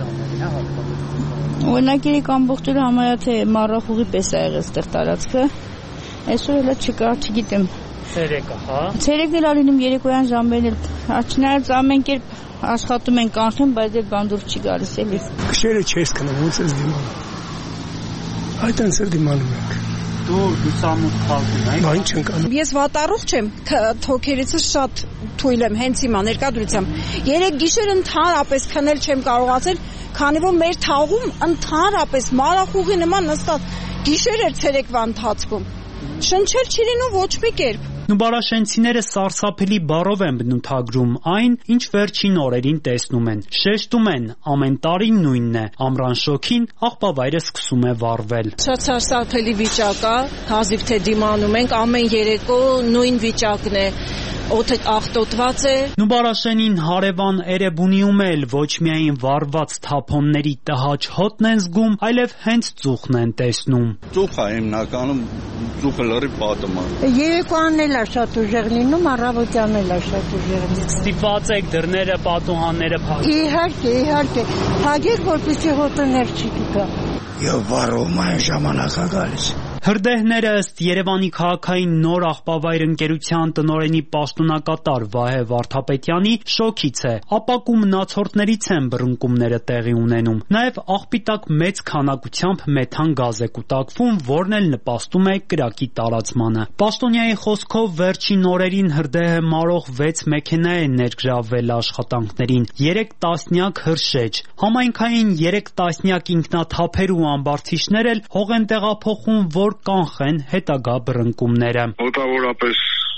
Օրինակ երեք ամբողջը համարյա թե մառախուղի պես է եղել այդտեղ տարածքը։ Այսօր էլ չկա, չգիտեմ։ Ցերեկը, հա։ Ցերեկն էլ ալինում երեկոյան ժամերն էլ, չնայած ամեն կերպ աշխատում են կանխեն, բայց այդ բան դուրս չի գալիս էլի։ Քշերը չես կնում, ոնց ես դիմանում։ Այդ անցել դիմանում ենք։ Դու լուսամուտ խաղում ես։ Բան չենք անում։ Ես վատառողջ եմ, թոքերիցս շատ թույլ եմ հենց հիմա ներկայությամբ։ Երեք գիշեր ընդհանրապես քնել չեմ կարողացել, քանի որ մեր թաղում ընդհանրապես մառախուղի նման նստած գիշեր էր ցերեկվա ընթացքում։ Շնչել չի լինում ոչ մի կերպ։ Նուբարաշենցիները սարսափելի բառով են բնութագրում այն, ինչ վերջին օրերին տեսնում են։ Շեշտում են, ամեն տարի նույնն է, ամռան շոգին աղբավայրը սկսում է վառվել։ Շատ սարսափելի վիճակ է, հազիվ թե դիմանում ենք, ամեն երեկո նույն վիճակն է։ Օդը աղտոտված է։ Նուբարաշենին հարևան Էրեբունիում էլ ոչ միայն վառված թափոնների տհաճ հոտն են զգում, այլև հենց ծուխն են տեսնում։ Ծուխը հիմնականում ծուխը լրիվ պատում է։ Երեկոյանն էլ է շատ ուժեղ լինում, առավոտյան էլ է շատ ուժեղ լինում։ Ստիպված եք դռները, պատուհանները փակել։ Իհարկե, իհարկե։ Փակեք, որպեսզի հոտը ներ չի գա։ Եվ վառում այն ժամանակ է գալիս։ Հրդեհները ըստ Երևանի քաղաքային նոր աղբավայր ընկերության տնօրենի պաշտոնակատար Վահե Վարդապետյանի շոքից է, ապակու մնացորդներից են բռնկումները տեղի ունենում։ Նաև աղբի տակ մեծ քանակությամբ մեթան գազ է կուտակվում, որն էլ նպաստում է կրակի տարածմանը։ Պաշտոնյայի խոսքով վերջին օրերին հրդեհը մարող վեց մեքենա է ներգրավվել աշխատանքներին, երեք տասնյակ հրշեջ, համայնքային երեք տասնյակ ինքնաթափեր ու ամբարձիչներ էլ հող են տեղափոխում, որ կանխեն հետագա բռնկումները։ Մոտավորապես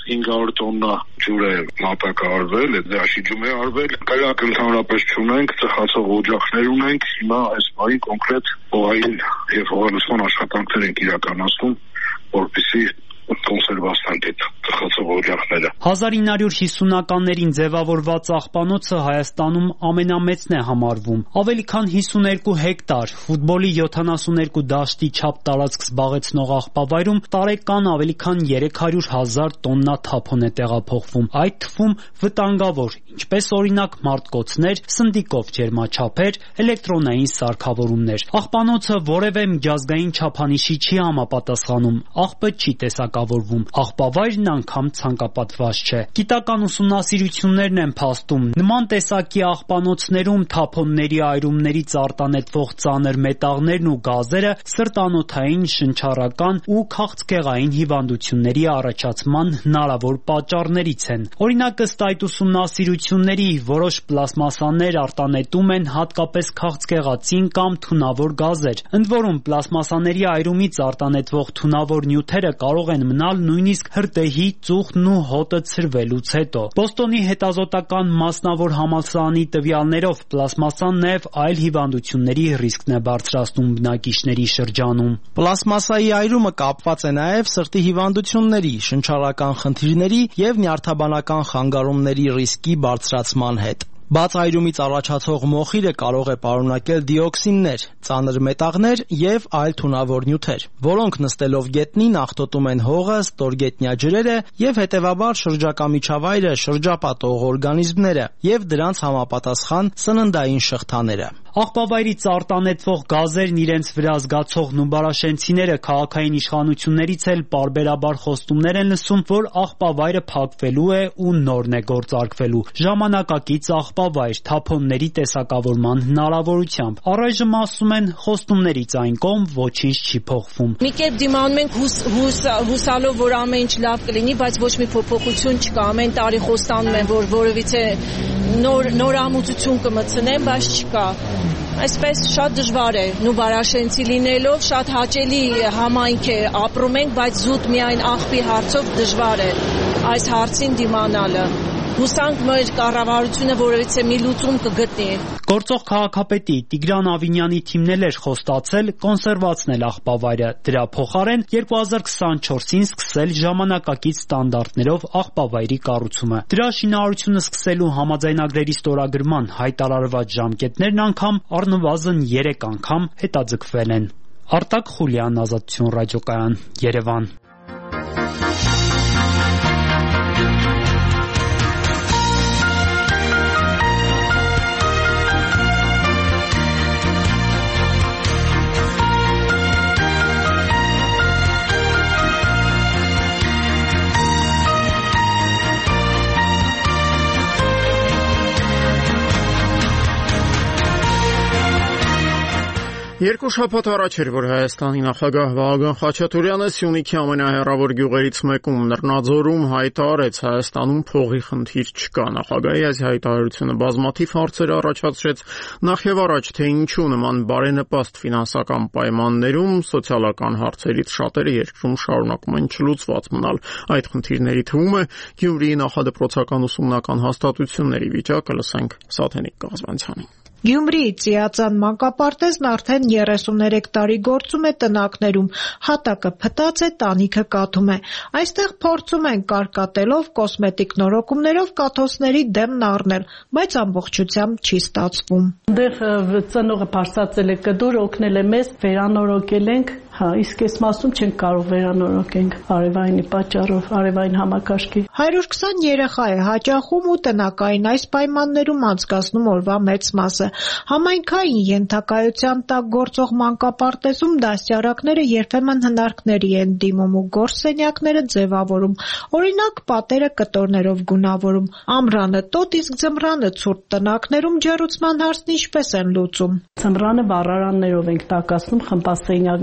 հինգ հարյուր տոննա ջուր է մատակարարվել, այդ դաշիջում է արվել։ Կայակ ընդհանրապես չունենք, ծխացող օջախներ ունենք, հիմա այս բանի կոնկրետ հողային եւ հողալուսման աշխատանքներ ենք իրականացնում, որպեսզի կոնսերվացնենք այդ ծխացող օջախները։ հազար ինը հարյուր հիսունականներին ձևավորված աղբանոցը Հայաստանում ամենամեծն է համարվում։ Ավելի քան հիսուներկու հեկտար ֆուտբոլի յոթանասուներկու դաշտի չափ տարածք զբաղեցնող աղբավայրում տարեկան ավելի քան երեք հարյուր հազար տոննա թափոն է տեղափոխվում, այդ թվում վտանգավոր, ինչպես օրինակ մարտկոցներ, սնդիկով ջերմաչափեր, էլեկտրոնային սարքավորումներ։ Աղբանոցը որևէ միջազգային չափանիշի չի համապատասխանում, աղբը չի տեսակավորվում, աղբավայրն անգամ ցանկապատված չէ։ Գիտական ուսումնասիրություններն են փաստում, նման տեսակի աղբանոցներում թափոնների այրումներից արտանետվող ծանր մետաղներն ու գազերը սրտանոթային, շնչառական ու քաղցկեղային հիվանդությունների առաջացման հնարավոր պատճառներից են։ Օրինակ, ըստ այդ ուսումնասիրությունների, որոշ պլաստմասաներ արտանետում են հատկապես քաղցկեղածին կամ թունավոր գազեր, ընդ որում պլաստմասաների այրումից արտանետվող թունավոր նյութերը կարող են մնալ նույնիսկ հրդեհի, ծուխն ու հոտը ցրվելուց հետո։ Բոստոնի հետազոտական մասնավոր համալսարանի տվյալներով պլաստմասան նաև այլ հիվանդությունների ռիսկն է բարձրացնում բնակիչների շրջանում։ Պլաստմասայի այրումը կապված է նաև սրտի հիվանդությունների, շնչառական խնդիրների եւ նյարդաբանական խանգարումների ռիսկի բարձրացման հետ։ Բաց այրումից առաջացող մոխիրը կարող է պարունակել դիօքսիններ, ծանր մետաղներ եւ այլ թունավոր նյութեր, որոնք նստելով գետնին աղտոտում են հողը, ստորգետնյա ջրերը եւ հետեւաբար շրջակա միջավայրը, շրջապատող օրգանիզմները եւ դրանց համապատասխան սննդային շղթաները։ Աղբավայրից արտանետվող գազերն իրենց վրա զգացողն ու բարաշենցիները քաղաքային իշխանություններից էլ պարբերաբար խոստումներ են լսում, որ աղբավայրը փակվելու է ու նորն է գործարկվելու։ Ժամանակակից աղբավայր թափոնների տեսակավորման հնարավորությամբ։ Առայժմ ասում են խոստումներից այն կողմ ոչինչ չի փոխվում։ Մի կերպ դիմանում ենք հուս, հուս, հուսալով, որ ամեն ինչ լավ կլինի, բայց ոչ մի փոփոխություն չկա։ Ամեն տարի խոստանում են, որ որևիցե նոր նորամուծություն կմտցնեն, բայց չկա։ Այսպես շատ դժվար է, նու բարաշենցի լինելով շատ հաճելի համայնք է, ապրում ենք, բայց զուտ միայն աղբի հարցով դժվար է այս հարցին դիմանալը։ Հուսանք մեր կառավարությունը որևիցե մի լուծում կգտնի։ Գործող քաղաքապետի Տիգրան Ավինյանի թիմն էլ էր խոստացել կոնսերվացնել աղբավայրը, դրա փոխարեն երկու հազար քսանչորսին սկսել ժամանակակից ստանդարտներով աղբավայրի կառուցումը։ Դրա շինարարությունը սկսելու համաձայնագրերի ստորագրման հայտարարված ժամկետներն անգամ առնվազն երեք անգամ հետաձգվել են։ Արտակ Խուլյան, Ազատություն ռադիոկայան, Երևան։ Երկու շաբաթ առաջ էր, որ Հայաստանի նախագահ Վահագն Խաչատուրյանը Սյունիքի ամենահեռավոր գյուղերից մեկում Լեռնաձորում հայտարարեց Հայաստանում փողի խնդիր չկա։ Նախագահի այս հայտարարությունը բազմաթիվ հարցեր առաջացրեց, նախ եւ առաջ թե ինչու նման բարենպաստ ֆինանսական պայմաններում սոցիալական հարցերից շատերը երկրում շարունակում են չլուծված մնալ։ Այդ խնդիրների թվում է Գյումրիի նախադպրոցական ուսումնական հաստատությունների վիճակը, լսենք Սաթենիկ Կազվանցյանին։ Գյումրիի Ծիածան մանկապարտեզն արդեն երեսուներեք տարի գործում է տնակներում, հատակը փտած է, տանիքը կաթում է։ Այստեղ փորձում են կարկատելով, կոսմետիկ նորոգումներով կաթոցների դեմն առնել, բայց ամբողջությամբ չի ստացվում։ Այնտեղ ծնողը բարձրացել է կդուր, օգնել է մեզ, վերանորոգել ենք, հա, իսկ այս մասում չենք կարող վերանորոգենք արևայինի պատճառով, արևային համակարգի։ հարյուր քսան երեխա է հաճախում ու տնակային այս պայմաններում անցկացնում օրվա մեծ մասը։ Համայնքային ենթակայության տակ գործող մանկապարտեզում դաստիարակները երբեմն հնարքների են դիմում ու գործսենյակները ձևավորում։ Օրինակ, պատերը կտորներով գունավորում, ամռանը տոտ, իսկ ձմռանը ցուրտ տնակներում ջեռուցման հարցն ինչպես են լուծում։ Ձմռանը վառարաններով ենք տակացնում, խմբասենյակներն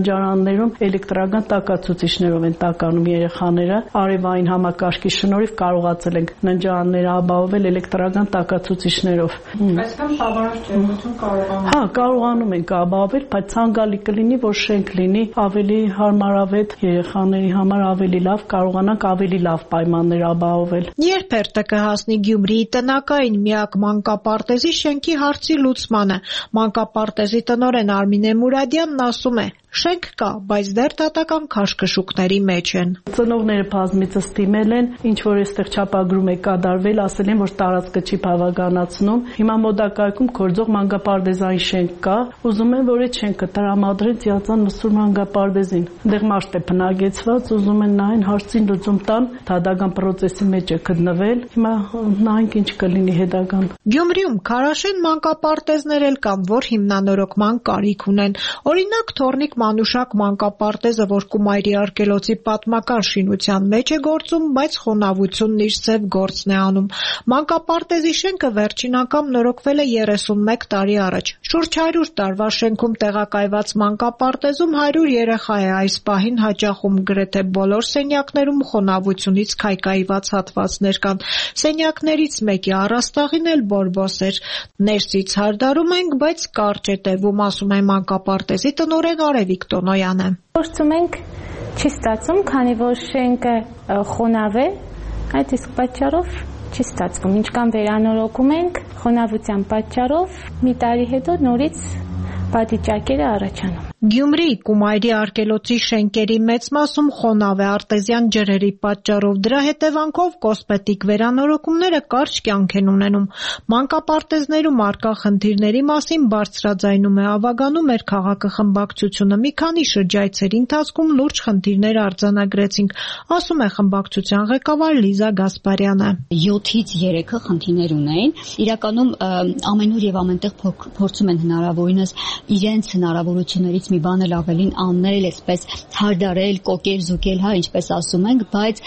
ննջարաններում էլեկտրական տակացուցիչներով են տականում երեխաները։ Արևային համակարգի շնորհիվ կարողացել ենք ննջարանները ապահովել էլեկտրական տակացուցիչներով։ Այսքան բավարար ջերմություն կարողանում։ Հա, կարողանում ենք ապահովել, բայց ցանկալի կլինի, որ շենք լինի ավելի հարմարավետ երեխաների համար, ավելի լավ կարողանանք ավելի լավ պայմաններ ապահովել։ Երբ էր ՏԿ հասնի Գյումրիի տնակային միակ մանկապարտեզի շենքի հարցի լուծմանը, մանկապարտեզի տնօրեն Արմինե Մուրադյանն ասում է. շենք կա, բայց դեռ դատական քաշքշուկների մեջ են։ Ծնողները բազմիցս դիմել են, ինչ որ այստեղ չափագրում է կատարվել, ասել են, որ տարածքը չի բավականացնում։ Հիմա մոտակայքում գործող մանկապարտեզային շենք կա, ուզում են, որ այդ շենքը տրամադրեն Ծիածան Մսուր մանկապարտեզին։ Այնտեղ մարդ է բնակեցված, ուզում են նայեն հարցին լուծում տան, դատական process-ի մեջ է գտնվել։ Հիմա նայենք ինչ կլինի հետագան։ Գյումրիում քարաշեն մանկապարտեզներ էլ կան, որ հիմնանորոգման կարիք ունեն։ Օրինակ Թորնիկ Մանուշակ մանկապարտեզը, որ Կումայրի արգելոցի պատմական շինության մեջ է գործում, բայց խոնավությունն իր ձև գործն է անում։ Մանկապարտեզի շենքը վերջին անգամ նորոգվել է երեսունմեկ տարի առաջ։ Շուրջ հարյուր տարվա շենքում տեղակայված մանկապարտեզում հարյուր երեխա է այս պահին հաճախում, գրեթե բոլոր սենյակներում խոնավությունից քայքայված հատվածներ կան։ Սենյակներից մեկի առաստաղին էլ բորբոս էր։ Ներսից հարդարում ենք, բայց կարճ է տևում, ասում է մանկապարտեզի տնօրեն Արևիկ Տոնոյանը։ Գործում ենք չի ստացվում, քանի որ շենքը խոնավ է, այդ իսկ պատճառով չի ստացվում։ Ինչքան վերանորոգում ենք, խոնավության պատճառով մի տարի հետո նորից պատիճակերը առաջանում։ Գյումրիի Կումայրի արգելոցի շենքերի մեծ մասում խոնավ է արտեզյան ջրերի պատճառով, դրա հետևանքով կոսմետիկ վերանորոգումները կարճ կյանք են ունենում։ Մանկապարտեզներում առկա խնդիրների մասին բարձրաձայնում է Ավագանում մեր քաղաքը խմբակցությունը։ Մի քանի շրջայցերի ընթացքում լուրջ խնդիրներ արձանագրեցինք, ասում է խմբակցության ղեկավար Լիզա Գասպարյանը։ յոթից երեքը խնդիրներ ունեն։ Իրականում ամենուր եւ ամենտեղ փորձում են հնարավորինս իրենց հնարավորություններից մի բան էլ ավելին անել, այսպես հարդարել, կոկել, զուգել, հա, ինչպես ասում ենք, բայց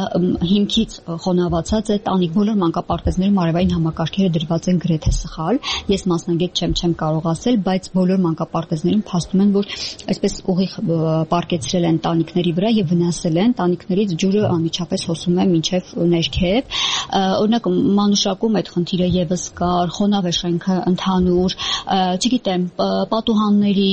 հիմքից խոնավացած է տանիք։ Բոլոր մանկապարտեզներում արևային համակարգերը դրված են գրեթե սխալ։ Ես մասնագետ չեմ, չեմ կարող ասել, բայց բոլոր մանկապարտեզներում փաստում են, որ այսպես ուղիղ պարկեցրել են տանիքների վրա եւ վնասել են, տանիքներից ջուրը անմիջապես հոսում է մինչեւ ներքև։ Օրինակ Մանուշակում այդ խնդիրը եւս կար, խոնավ է շենքը ընդհանուր, չգիտեմ, պատուհանների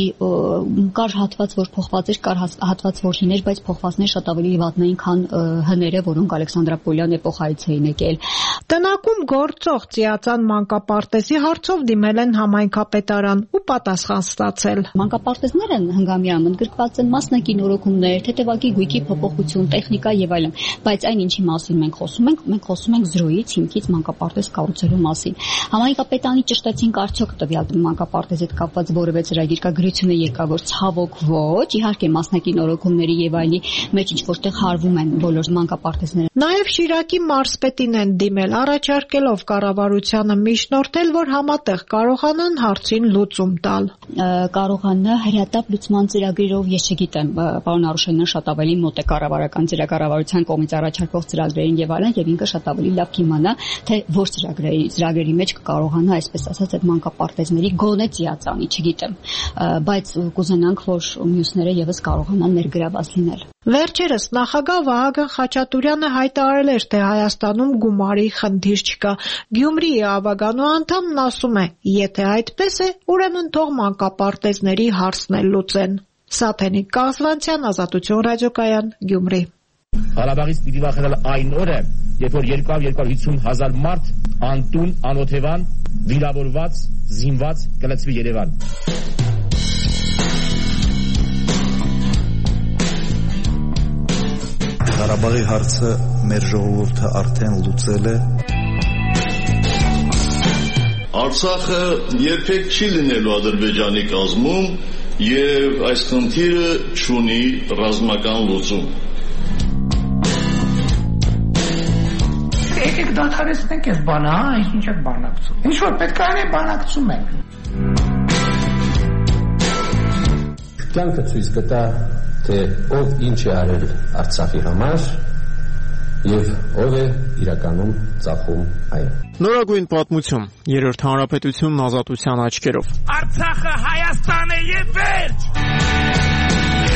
կար հատված, որ փոխված էր, կար հատված, որ հին էր, բայց փոխվածներ շատ ավելի վատն էին, քան հները, որոնք Ալեքսանդրապոլյան էպոխայից էին եկել։ Տնակում գործող Ծիածան մանկապարտեզի հարցով դիմել են համայնքապետարան ու պատասխան ստացել։ Մանկապարտեզները հնգամյա ընդգրկված են մասնակի նորոգումներ, թեթևակի գույքի փոփոխություն, տեխնիկա եւ այլն, բայց այն ինչի մասին մենք խոսում ենք, մենք խոսում ենք զրոյից, հիմքից մանկապարտեզ կառուցելու մասին։ Համայնքապետարանի ճշտեցին արդյոք տվյալ մանկապարտեզի հետ կապված որևէ ծրագիր կա, գրությունը եկա, որ ցավոք ոչ, իհարկե մասնակի նորոգումների եւ այլի մեջ ինչ որտեղ հարվում են բոլոր մանկապարտեզները։ Նաեւ Շիրակի մարզպետին են դիմել, առաջարկելով կառավարությանը միջնորդել, որ համատեղ կարողանան հարցին լուծում տալ։ Կարողանա հրատապ լուծման ծրագրերով, ես չգիտեմ, պարոն Արուշյանն շատ ավելի մոտ է կառավարական ծրագրավարության կողմից առաջարկվող ծրագրերին եւ այլն, եւ ինքը շատ ավելի լավ կիմանա, թե որ ծրագրերի ծրագրերի մեջ կկարողանա, այսպես ասած, այդ մանկապարտեզների գոնե Ծիածանի, չգիտեմ, բայց կուզենանք, որ մյուսները եւս կարողանան ներգրաված լինել։ Վերջերս նախագահ Վահագն Խաչատուրյանը հայտարարել էր, թե Հայաստանում գումարի խնդիր չկա։ Գյումրիի Ավագանու անդամն ասում է, եթե այդպես է, ուրեմն թող մանկապարտեզների հարցն էլ լուծեն։ Սաթենիկ Կազվանցյան, Ազատություն ռադիոկայան, Գյումրի։ Ղարաբաղից պիտի վախենալ այն օրը, երբ որ երկու հարյուր հիսուն հազար մարդ անտուն, անօթևան, վիրավորված, զինված կլցվի Երևան։ Ղարաբաղի հարցը մեր ժողովուրդը արդեն լուծել է։ Արցախը երբեք չի լինելու Ադրբեջանի կազմում եւ այս խնդիրը չունի ռազմական լուծում։ Եկեք դադարեցնենք այս բանը, հա, ինչ եք բանակցում։ Ինչ որ պետք է անել, բանակցում ենք։ Կյանքը ցույց կտա, թե ով ինչ է արել Արցախի համար եւ ով է իրականում ծախում այն։ Նորագույն պատմություն, երրորդ հանրապետությունն ազատության աչքերով։ Արցախը Հայաստան է եւ վերջ։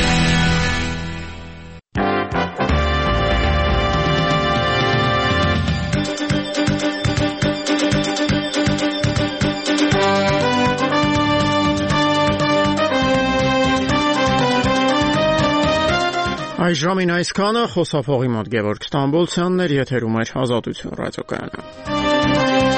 Այս ժամին այսքանը, խոսափողի մոտ Գևորգ Ստամբոլցյանն էր, եթերում էր Ազատություն ռադիոկայանը։